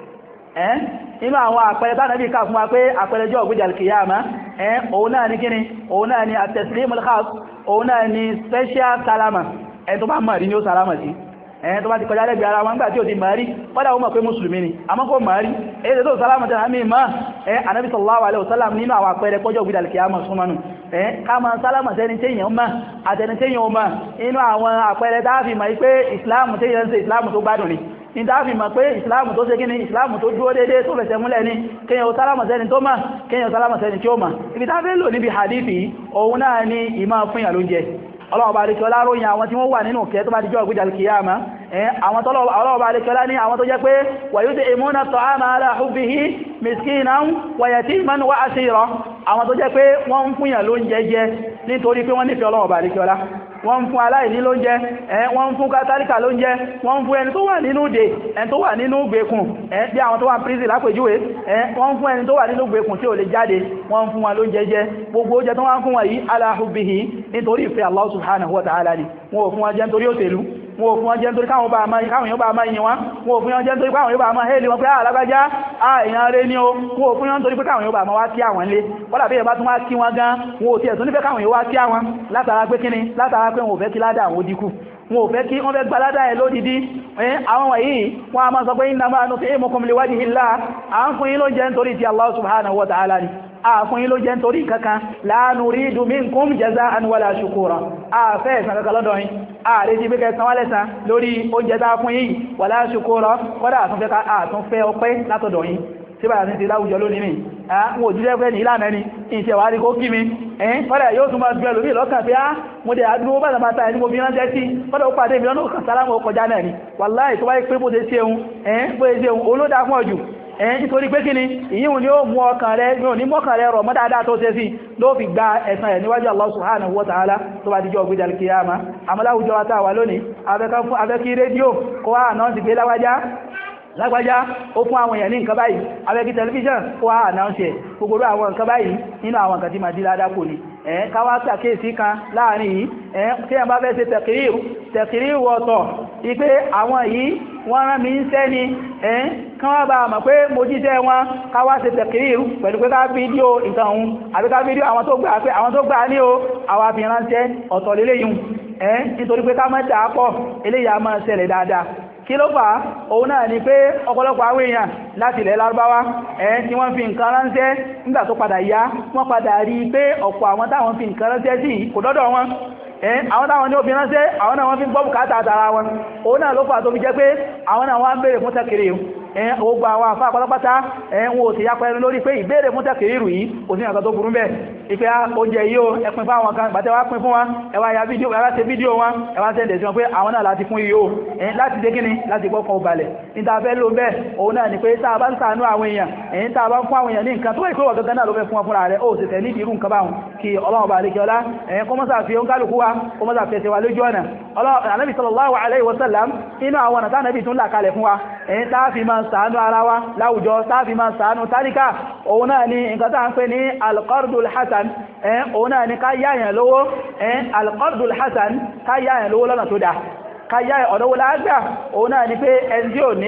inú àwọn àpẹẹrẹ tánà bí ká fún wa pé àpẹẹrẹ jọ ògbìjà alkiyama òun náà ní kíni òun náà ní at-taslimul khas òun náà ní special salama ẹni tó bá mọ̀ rí ní ó salama sí ẹ̀yẹn tó bá ti kọjá lẹ́gbẹ̀ẹ́ ara wọn nígbà tí ó ti máa rí wọ́dá wọ́n mọ̀ pé mùsùlùmí ni àmọ́ kò máa rí èyí tó sálámà tẹ́ àmì máa Ànábì sallallahu alaihi wasallam nínú àwọn àpẹẹrẹ pọ́jọ́ ògbìdà alkiyama súnmọ́nù ká máa sálámà tẹ́ni tẹ́yàn máa àtẹni tẹ́yàn máa inú àwọn àpẹẹrẹ táàfì máa pé ìsìláàmù tẹ́yàn ń ṣe ìsìláàmù tó gbádùn ni ní táàfì máa pé ìsìláàmù tó ṣe kíni ìsìláàmù tó dúró déédéé tó fẹsẹ̀ múlẹ̀ ní kíyàn sálámà tẹ́ni tó máa kíyàn sálámà tẹ́ni tí ó máa ibi táàfì lò níbi hadithi òun náà ni ìmá fún ìyà lóúnjẹ ọlọ́ọ̀bá alékiọlá ròyìn àwọn tí wọ́n wà nínú kẹ́ tó bá dijọ́ ìgbìjà alkiyama àwọn ọlọ́ọ̀bá alékiọlá ní àwọn tó jẹ́ pé wa yut'imuna at-ta'ama ala hubbihi miskinan wa yatiman wa asira àwọn tó jẹ́ pé wọ́n ń fúnyàn lóúnjẹ jẹ nítorí pé wọ́n nífẹ̀ẹ́ ọlọ́ọ̀bá alékiọlá wọ́n ń fún aláìní lóúnjẹ wọ́n ń fún kátálíkà lóúnjẹ wọ́n ń fún ẹni tó wà nínú dè ẹni tó wà nínú gbèkùn bí àwọn tó wà prison lápèjúwe wọ́n ń fún ẹni tó wà nínú gbèkùn tí ò lè jáde wọ́n ń fún wọn lóúnjẹ jẹ gbogbo oúnjẹ tó wọ́n ń fún wọn yìí ala hubbihi nítorí ìfẹ́ Allah subhanahu wa ta'ala ni wọn ò fún wọn jẹ nítorí òṣèlú wọn ò fún wọn jẹ nítorí káwọn yóò bá máa yìn wọn wọn ò fún wọn jẹ nítorí káwọn yóò bá máa hẹ́lì wọn pé alágbájá èèyàn rẹ̀ ní o wọn ò fún wọn nítorí pé káwọn yóò bá máa wá kí àwọn ilé wọ́n bí ẹ̀bá tún wá kí wọn gan wọn ò tí ẹ̀tún nífẹ́ káwọn yóò wá kí àwọn látara pé kíni látara pé wọn ò fẹ́ kí ládà àwọn òdíkù wọn ò fẹ́ kí wọ́n fẹ́ gba ládà ẹ̀ lódìdí àwọn wọ̀nyí wọ́n a máa sọ pé innama nut'imukum liwajhillah à ń fún yín ló jẹ́ nítorí ti Allah subhanahu wa ta'ala ni àfún yí ló jẹ́ nítorí kankan la nuridu minkum jaza'an wala shukura àfẹ́ ìsàn kankan lọ́dọ̀ yín ààrẹ jí bí kẹsàn wálẹ̀ sàn lórí oúnjẹ tá fún yí wala shukura kọ́dá àtúnfẹ́ ọpẹ́ látọ̀dọ̀ yín tí bá ti láwùjọ lónìí mi àwọn òjíṣẹ́ fẹ́ ní ìlànà ni ìṣẹ́ wà ní kó kí mi fọ́dẹ̀ yóò tún máa gbẹ́ lórí lọ́kàn pé mo dẹ̀ àdúgbò bá tàbátà ẹni mo fi ránṣẹ́ sí fọ́dẹ̀ ó pàdé mi lọ́nà òkàn sálámù ọkọjá náà ni wàláhì tó wáyé pé bó ṣe ṣeun olódà fún ọjù nítorí pé kíni ìyíhun ni ó mú ọkàn rẹ̀ ní ònímọ́kàn rẹ̀ rọ̀ mọ́ dáadáa tó ṣe sí ló fi gba ẹ̀san ẹ̀ níwájú Allah subhanahu wa ta'ala tó bá díjọ́ ògbé jalkiyama àmàláwùjọ àtàwà lónìí afẹ́kí rédíò kó wá ànáǹsì gbé lágbájá ó fún àwọn èèyàn ní nǹkan báyìí abẹ́kí tẹlifíṣàn kó wá ànáǹsì ẹ̀ gbogbo àwọn nǹkan báyìí nínú àwọn nǹkan tí ma dí ládá kò ní káwá sàkéèsí kan láàrin yìí tí a bá fẹ́ ṣe tẹ̀kìríru ọ̀tọ̀ ipé àwọn yìí wọ́n rán mi ń sẹ́ ni kán wá bá mọ̀ pé mo jíṣẹ́ wọn káwá ṣe tẹ̀kìríru pẹ̀lú pé ká fídíò ìtàn ohun àbí ká fídíò àwọn tó gbà ní o àwọn àfihànṣẹ́ ọ̀tọ̀ lélẹ́yìn nítorí pé ká mọ́ dàápọ̀ eléyà máa ṣẹlẹ̀ dáadáa kí ló fà òun náà ni pé ọ̀pọ̀lọpọ̀ àwọn èèyàn láti ilẹ̀ Lárúbáwá tí wọ́n fi nǹkan ránṣẹ́ nígbà tó padà yá wọ́n padà rí pé ọ̀pọ̀ àwọn táwọn fi nǹkan ránṣẹ́ sí kò dọ́dọ̀ wọn àwọn táwọn ní obìnrin ránṣẹ́ àwọn náà wọ́n fi gbọ́ bùkátà àtàrà wọn òun náà ló fà tó fi jẹ́ pé àwọn náà wọ́n ń béèrè fún tẹ́kìrì ogbà àwọn àfá àpátápátá wọn ò sì yapa ẹnu lórí pé ìbéèrè fún tẹ́kìrìrù yìí kò sí nǹkan tó burú bẹ́ẹ̀ ìpé oúnjẹ yìí ó ẹpin fún àwọn kan gbàtẹ́ wá pín fún wọn ẹwà ya fídíò ẹwà ṣe fídíò wọn ẹwà sẹ́ndẹ̀ sí wọn pé àwọn náà láti fún yíò láti dé kíní láti gbọ́kàn balẹ̀ ìtafẹ́ ló bẹ́ẹ̀ òun náà ni pé tá a bá ń ṣàánú àwọn èèyàn èyí tá a bá ń fún àwọn èèyàn ní nǹkan tó ìpé wọ̀ gangan náà ló fẹ́ fún wọn fúnra rẹ̀ ó sì tẹ̀ ní ìrú nǹkan báhùn kí Ọlọ́run bá lékẹ́ ọlá kọmọ́sà fi oún kálùkú wa kọmọ́sà fẹsẹ̀ wa lójú ọ̀nà Ànábì sallallahu alaihi wasallam inú àwọn ọ̀nà tánàbì tún là kalẹ̀ fún wa èyí tá a fi máa ṣàánú ara wa láwùjọ táàfi máa ṣàánú tálíkà òun náà ni nǹkan tá ń pè ní alqardul hasan òun náà ni ká yáyàn lówó alqardul hasan ká yáyàn lówó lọ́nà tó dá káyá ọ̀dọ́wó lágbà òun náà ni pé ẹni tí ò ní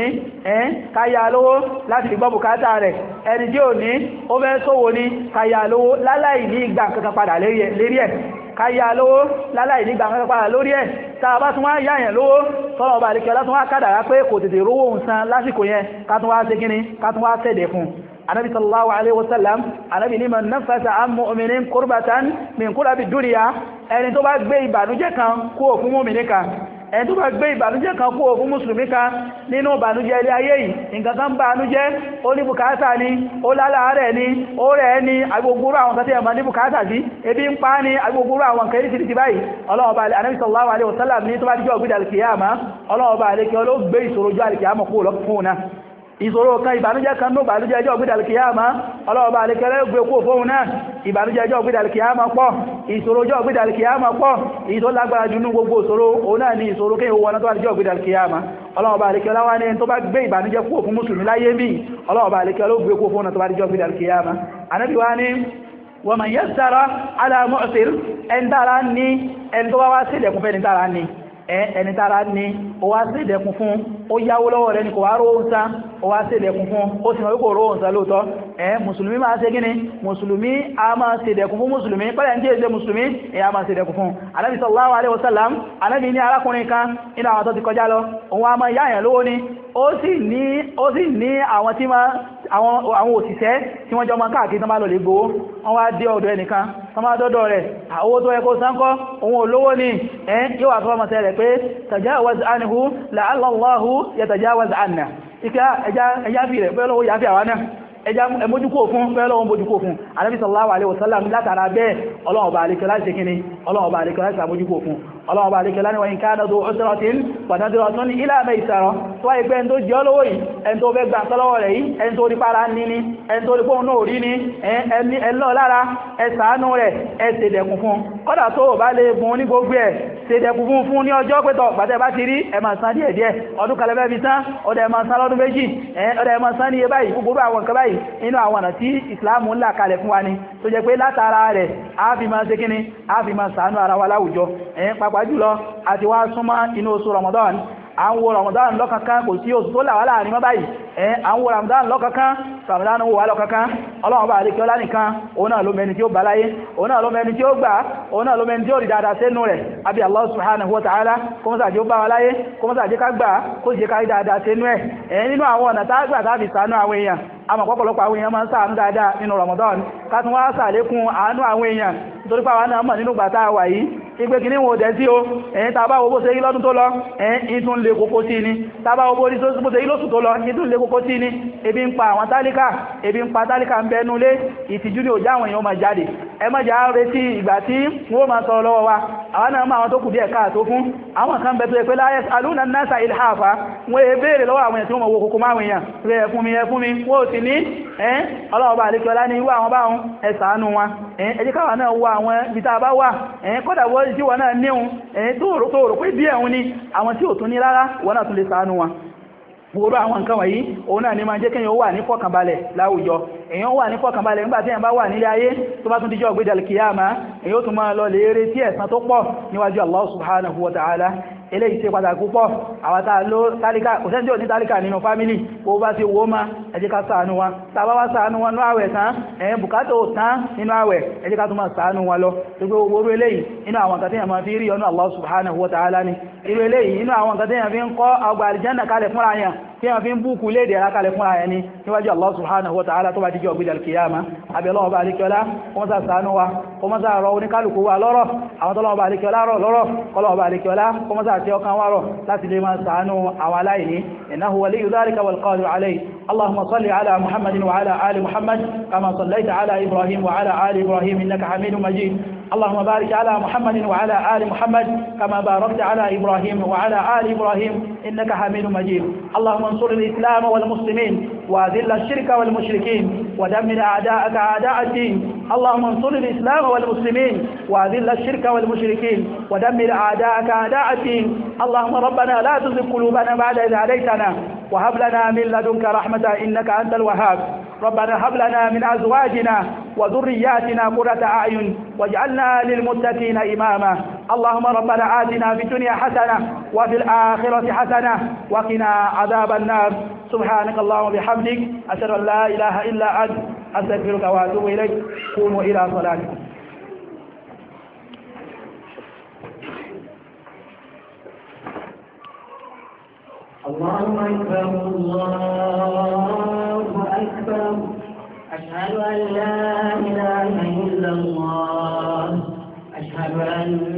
káyá lówó láti gbọ́ bùkátà rẹ̀ ẹni tí ò ní ó fẹ́ sówó ní káyá lówó láláì ní ìgbà kankan padà lérí ẹ̀ káyá lówó láláì ní ìgbà kankan padà lórí ẹ̀ tàà bá tún wá yáyàn lówó tọ́lọ̀ ọba àríkẹ́ látún wá kádàrá pé kò tètè rówó ń san lásìkò yẹn kátún wá ṣe kíní kátún wá ṣẹ̀dẹ̀ fún Ànábì sallallahu alaihi wasallam Ànábì ní man nafasa an mu'minin kurbatan min kurabi dunya ẹni tó bá gbé ìbànújẹ́ kan kúrò fún mùmínì kan ẹni tó bá gbé ìbànújẹ́ kan kúrò fún mùsùlùmí kan nínú ìbànújẹ́ ilé ayé yìí nǹkan kan bànújẹ́ ó ní bùkátà ní ó lálàárẹ̀ ní ó rẹ̀ ní agbègbòrò àwọn kàtí ẹ̀mọ̀ ní bùkátà sí ebi ń pa ní agbègbòrò àwọn kẹrì sí ti báyìí ọlọ́ọ̀bá Ànábì sallallahu alaihi wasallam ní tó bá díjọ́ ògbìdà alkiyama ọlọ́ọ̀bá alẹ́kẹ́ ló gbé ìṣòro jọ alkiyama kúrò lọ́kùnrin náà ìṣòro kan ìbànújẹ́ kan ní ìbànújẹ́ ẹjọ́ ògbìdà alkiyama ọlọ́ọ̀bá alẹ́kẹ́ gbé kúrò fóun náà ìbànújẹ́ ẹjọ́ ògbìdà alkiyama pọ̀ ìṣòro ọjọ́ ògbìdà alkiyama pọ̀ èyí tó lágbára jù ní gbogbo ìṣòro òun náà ni ìṣòro kí ìwọ̀n náà tó wà ní ọjọ́ ògbìdà alkiyama ọlọ́ọ̀bá alẹ́kẹ́ láwá ní tó bá gbé ìbànújẹ́ kúrò fún mùsùlùmí láyé bí ọlọ́ọ̀bá alẹ́kẹ́ ló gbé kúrò fún náà tó wà ní ọjọ́ ògbìdà alkiyama Ànábì wá ní wa man yassara ala mu'sir ẹni tára ní ẹni tó wá sí ìdẹ̀kùn fẹ́ ni tára ní ẹni tára ní ó wá sí ìdẹ̀kùn fún ó yáwó lọ́wọ́ rẹ̀ ní kò wá róhùn sá ó wá sí ìdẹ̀kùn fún ó sì mọ̀ wípò róhùn sá lóòtọ́ mùsùlùmí máa ṣe gíní mùsùlùmí a máa ṣe ìdẹ̀kùn fún mùsùlùmí pẹ́lẹ̀ ń jẹ́ ìṣẹ́ mùsùlùmí a máa ṣe ìdẹ̀kùn fún Ànábì sallallahu alaihi wasallam Ànábì ní arákùnrin kan nínú àwọn tó ti kọjá lọ òun a máa yáyàn lówó ní ó sì ní àwọn tí àwọn òṣìṣẹ́ tí wọ́n jọ máa káàkiri tán bá lọ lè gbowó wọ́n wá dé ọ̀dọ̀ ẹnìkan tán bá dọ́dọ̀ rẹ̀ owó tó yẹ kó sáńkọ́ òun olówó ní yóò wà fọ́mọ̀ sẹ́rẹ̀ pé tajawaz anhu la'alla Allahu yatajawaz anna ìkẹ́ ẹjá fi rẹ̀ pẹ́lọ́wọ́ yà fi àwọn náà ẹjá ẹmójúkò fún pẹ́lọ́wọ́ mójúkò fún Ànábì sallallahu alaihi wasallam látara bẹ́ẹ̀ Ọlọ́run bá àríkẹ́ láti kíní Ọlọ́run bá àríkẹ́ láti àmójúkò fún Ọlọ́run bá àríkẹ́ láti wọ́n kana dhu usratin wa nadratun ila maysara tó wáyé pé ẹni tó jẹ́ olówó yìí ẹni tó fẹ́ gbà tọ́lọ́wọ́ rẹ̀ yìí ẹni tó rí para ní ní ẹni tó rí pé òun náà rí ní ẹlọ́ lára ẹsàánú rẹ̀ ẹsẹ̀dẹ̀kùn fún kọ́dà tó bá lè bùn ní gbogbo ẹ̀ ṣẹ̀dẹ̀kùn fún ní ọjọ́ pẹ́tọ̀ gbàtẹ́ bá ti rí ẹ máa san díẹ̀díẹ̀ ọdún kalẹ̀fẹ́ fi tán ọdẹ ẹ máa san lọ́dún méjì ọdẹ ẹ máa san ní iye báyìí gbogbo àwọn nǹkan báyìí inú àwọn ọ̀nà tí ìsìláàmù ńlá kalẹ̀ fún wa ni tó jẹ́ pé látara rẹ̀ a fi máa ṣe kíni a fi máa ṣàánú ara wa láwùjọ pàápàá jùlọ àti wá súnmọ́ inú oṣù Ramadan àwọn Ramadan lọ́kankan kò sí oṣù tó là wá láàrin mọ́ báyìí àwọn Ramadan lọ́kankan Ramadan wò wá lọ́kankan Ọlọ́run bá àríkẹ́ ọlá nìkan òun náà ló mẹni tí ó bá láyé òun náà ló mẹni tí ó gbà òun náà ló mẹni tí ó rí dáadáa sẹ́nu rẹ̀ àbí Allah subhanahu wa ta'ala kó mọ́sà jẹ́ ó bá wa láyé kó mọ́sà jẹ́ ká gbà kó jẹ́ ká rí dáadáa sẹ́nu ẹ̀ nínú àwọn ọ̀nà tágbà tábì ṣàánú àwọn èèyàn àmọ́ pọ̀pọ̀lọpọ̀ àwọn èèyàn máa ń ṣàánú dáadáa nínú Ramadan ká tún wá ṣàlékún àánú àwọn èèyàn nítorí pé àwọn náà mọ̀ nínú gbà tá a wà yìí ìgbé kìíní wọn ò dẹ̀ sí o tàbá owó ṣe yí lọ́dún tó lọ ìtún lè kókó tí ní tàbá owó ṣe yí lóṣù tó lọ ìtún lè kókó tí ní ebi ń pa àwọn tálíkà ebi ń pa tálíkà ń bẹnu lé ìtìjú ní òjá àwọn èèyàn máa jáde ẹ má jà retí ìgbà tí wọ́n máa sọ lọ́wọ́ wa àwọn náà máa wọn tó kù díẹ̀ káàtó fún àwọn kan bẹ̀ tó yẹ pé láyé alúnà náà ilhafa wọ́n è béèrè lọ́wọ́ àwọn èèyàn tí wọ́n mọ̀ wo kòkó máa wèèyàn rẹ̀ ẹfún mi wọ́n ò sì ní ọlọ́ọ̀bá àlékiọlá ní irú àwọn báhùn ẹ ṣàánú wọn ẹ jẹ́ káwa náà wà àwọn ibi tá a bá wà kọ́dà wọ́n tí wọ́n náà níhun tó rò pé díẹ̀ òun ni àwọn tí ò tún ní rárá wọ́n náà tún lè ṣàánú wọn gbogbo àwọn nǹkan wọ̀nyí òun náà ni máa jẹ́ kéèyàn wà ní fọkànbalẹ̀ láwùjọ èèyàn wà ní fọkànbalẹ̀ nígbàtí èèyàn bá wà nílé ayé tó bá tún díjọ́ gbédàl kìyàmá èèyàn ó tún máa lọ lè retí ẹ̀san tó pọ̀ níwájú Allah subhanahu wa ta'ala eléyìí ṣe pàtàkì púpọ̀ àwátá ló tálíkà kò sẹ́jọ́ ní tálíkà nínú fámílì kó bá ti wó má ẹ jẹ́ ká ṣàánú wọn tàbá wá ṣàánú wọn ní àwẹ̀ tán bùkátà ò tán nínú àwẹ̀ ẹ jẹ́ ká tún máa ṣàánú wọn lọ gbogbo owó eléyìí inú àwọn nǹkan tí yàn máa fi rí ọ̀nà Allah subhanahu wa ta'ala ni irú eléyìí inú àwọn nǹkan tí yàn fi ń kọ́ ọgbà àlìjánà kalẹ̀ fúnra yàn tí wọ́n fi ń búkú léèdè alákalẹ̀ fúnra ẹni níwájú Allah subhanahu wa ta'ala tó bá díjọ́ ọgbìdà al-qiyama abẹ́lọ́wọ́ bá alikiola kọmọ́ sá ṣàánú wa kọmọ́ sá rọ oníkálùkù wa lọ́rọ̀ àwọn tọ́lọ́wọ́ bá alikiola rọ̀ lọ́rọ̀ kọlọ́wọ́ bá alikiola kọmọ́ sá tí ọkàn wa rọ̀ láti lè máa ṣàánú àwọn aláìní innahu waliyyu dhalika wal qadiru alayhi اللهم صل على محمد وعلى آل محمد كما صليت على إبراهيم وعلى آل إبراهيم إنك حميد مجيد اللهم بارك على محمد وعلى آل محمد كما باركت على إبراهيم وعلى آل إبراهيم إنك حميد مجيد اللهم انصر الإسلام والمسلمين وأذل الشرك والمشركين ودمر أعداءك أعداء الدين اللهم انصر الإسلام والمسلمين وأذل الشرك والمشركين ودمر أعداءك أعداء الدين اللهم ربنا لا تزغ قلوبنا بعد إذ هديتنا وهب لنا من لدنك رحمة إنك أنت الوهاب ربنا هب لنا من أزواجنا وذرياتنا قرة أعين واجعلنا للمتقين إماما اللهم ربنا آتنا في الدنيا حسنة وفي الآخرة حسنة وقنا عذاب النار سبحانك اللهم وبحمدك أشهد أن لا إله إلا أنت أستغفرك وأتوب إليك قوموا إلى صلاتكم الله أكبر الله أكبر أشهد أن لا إله إلا الله أشهد أن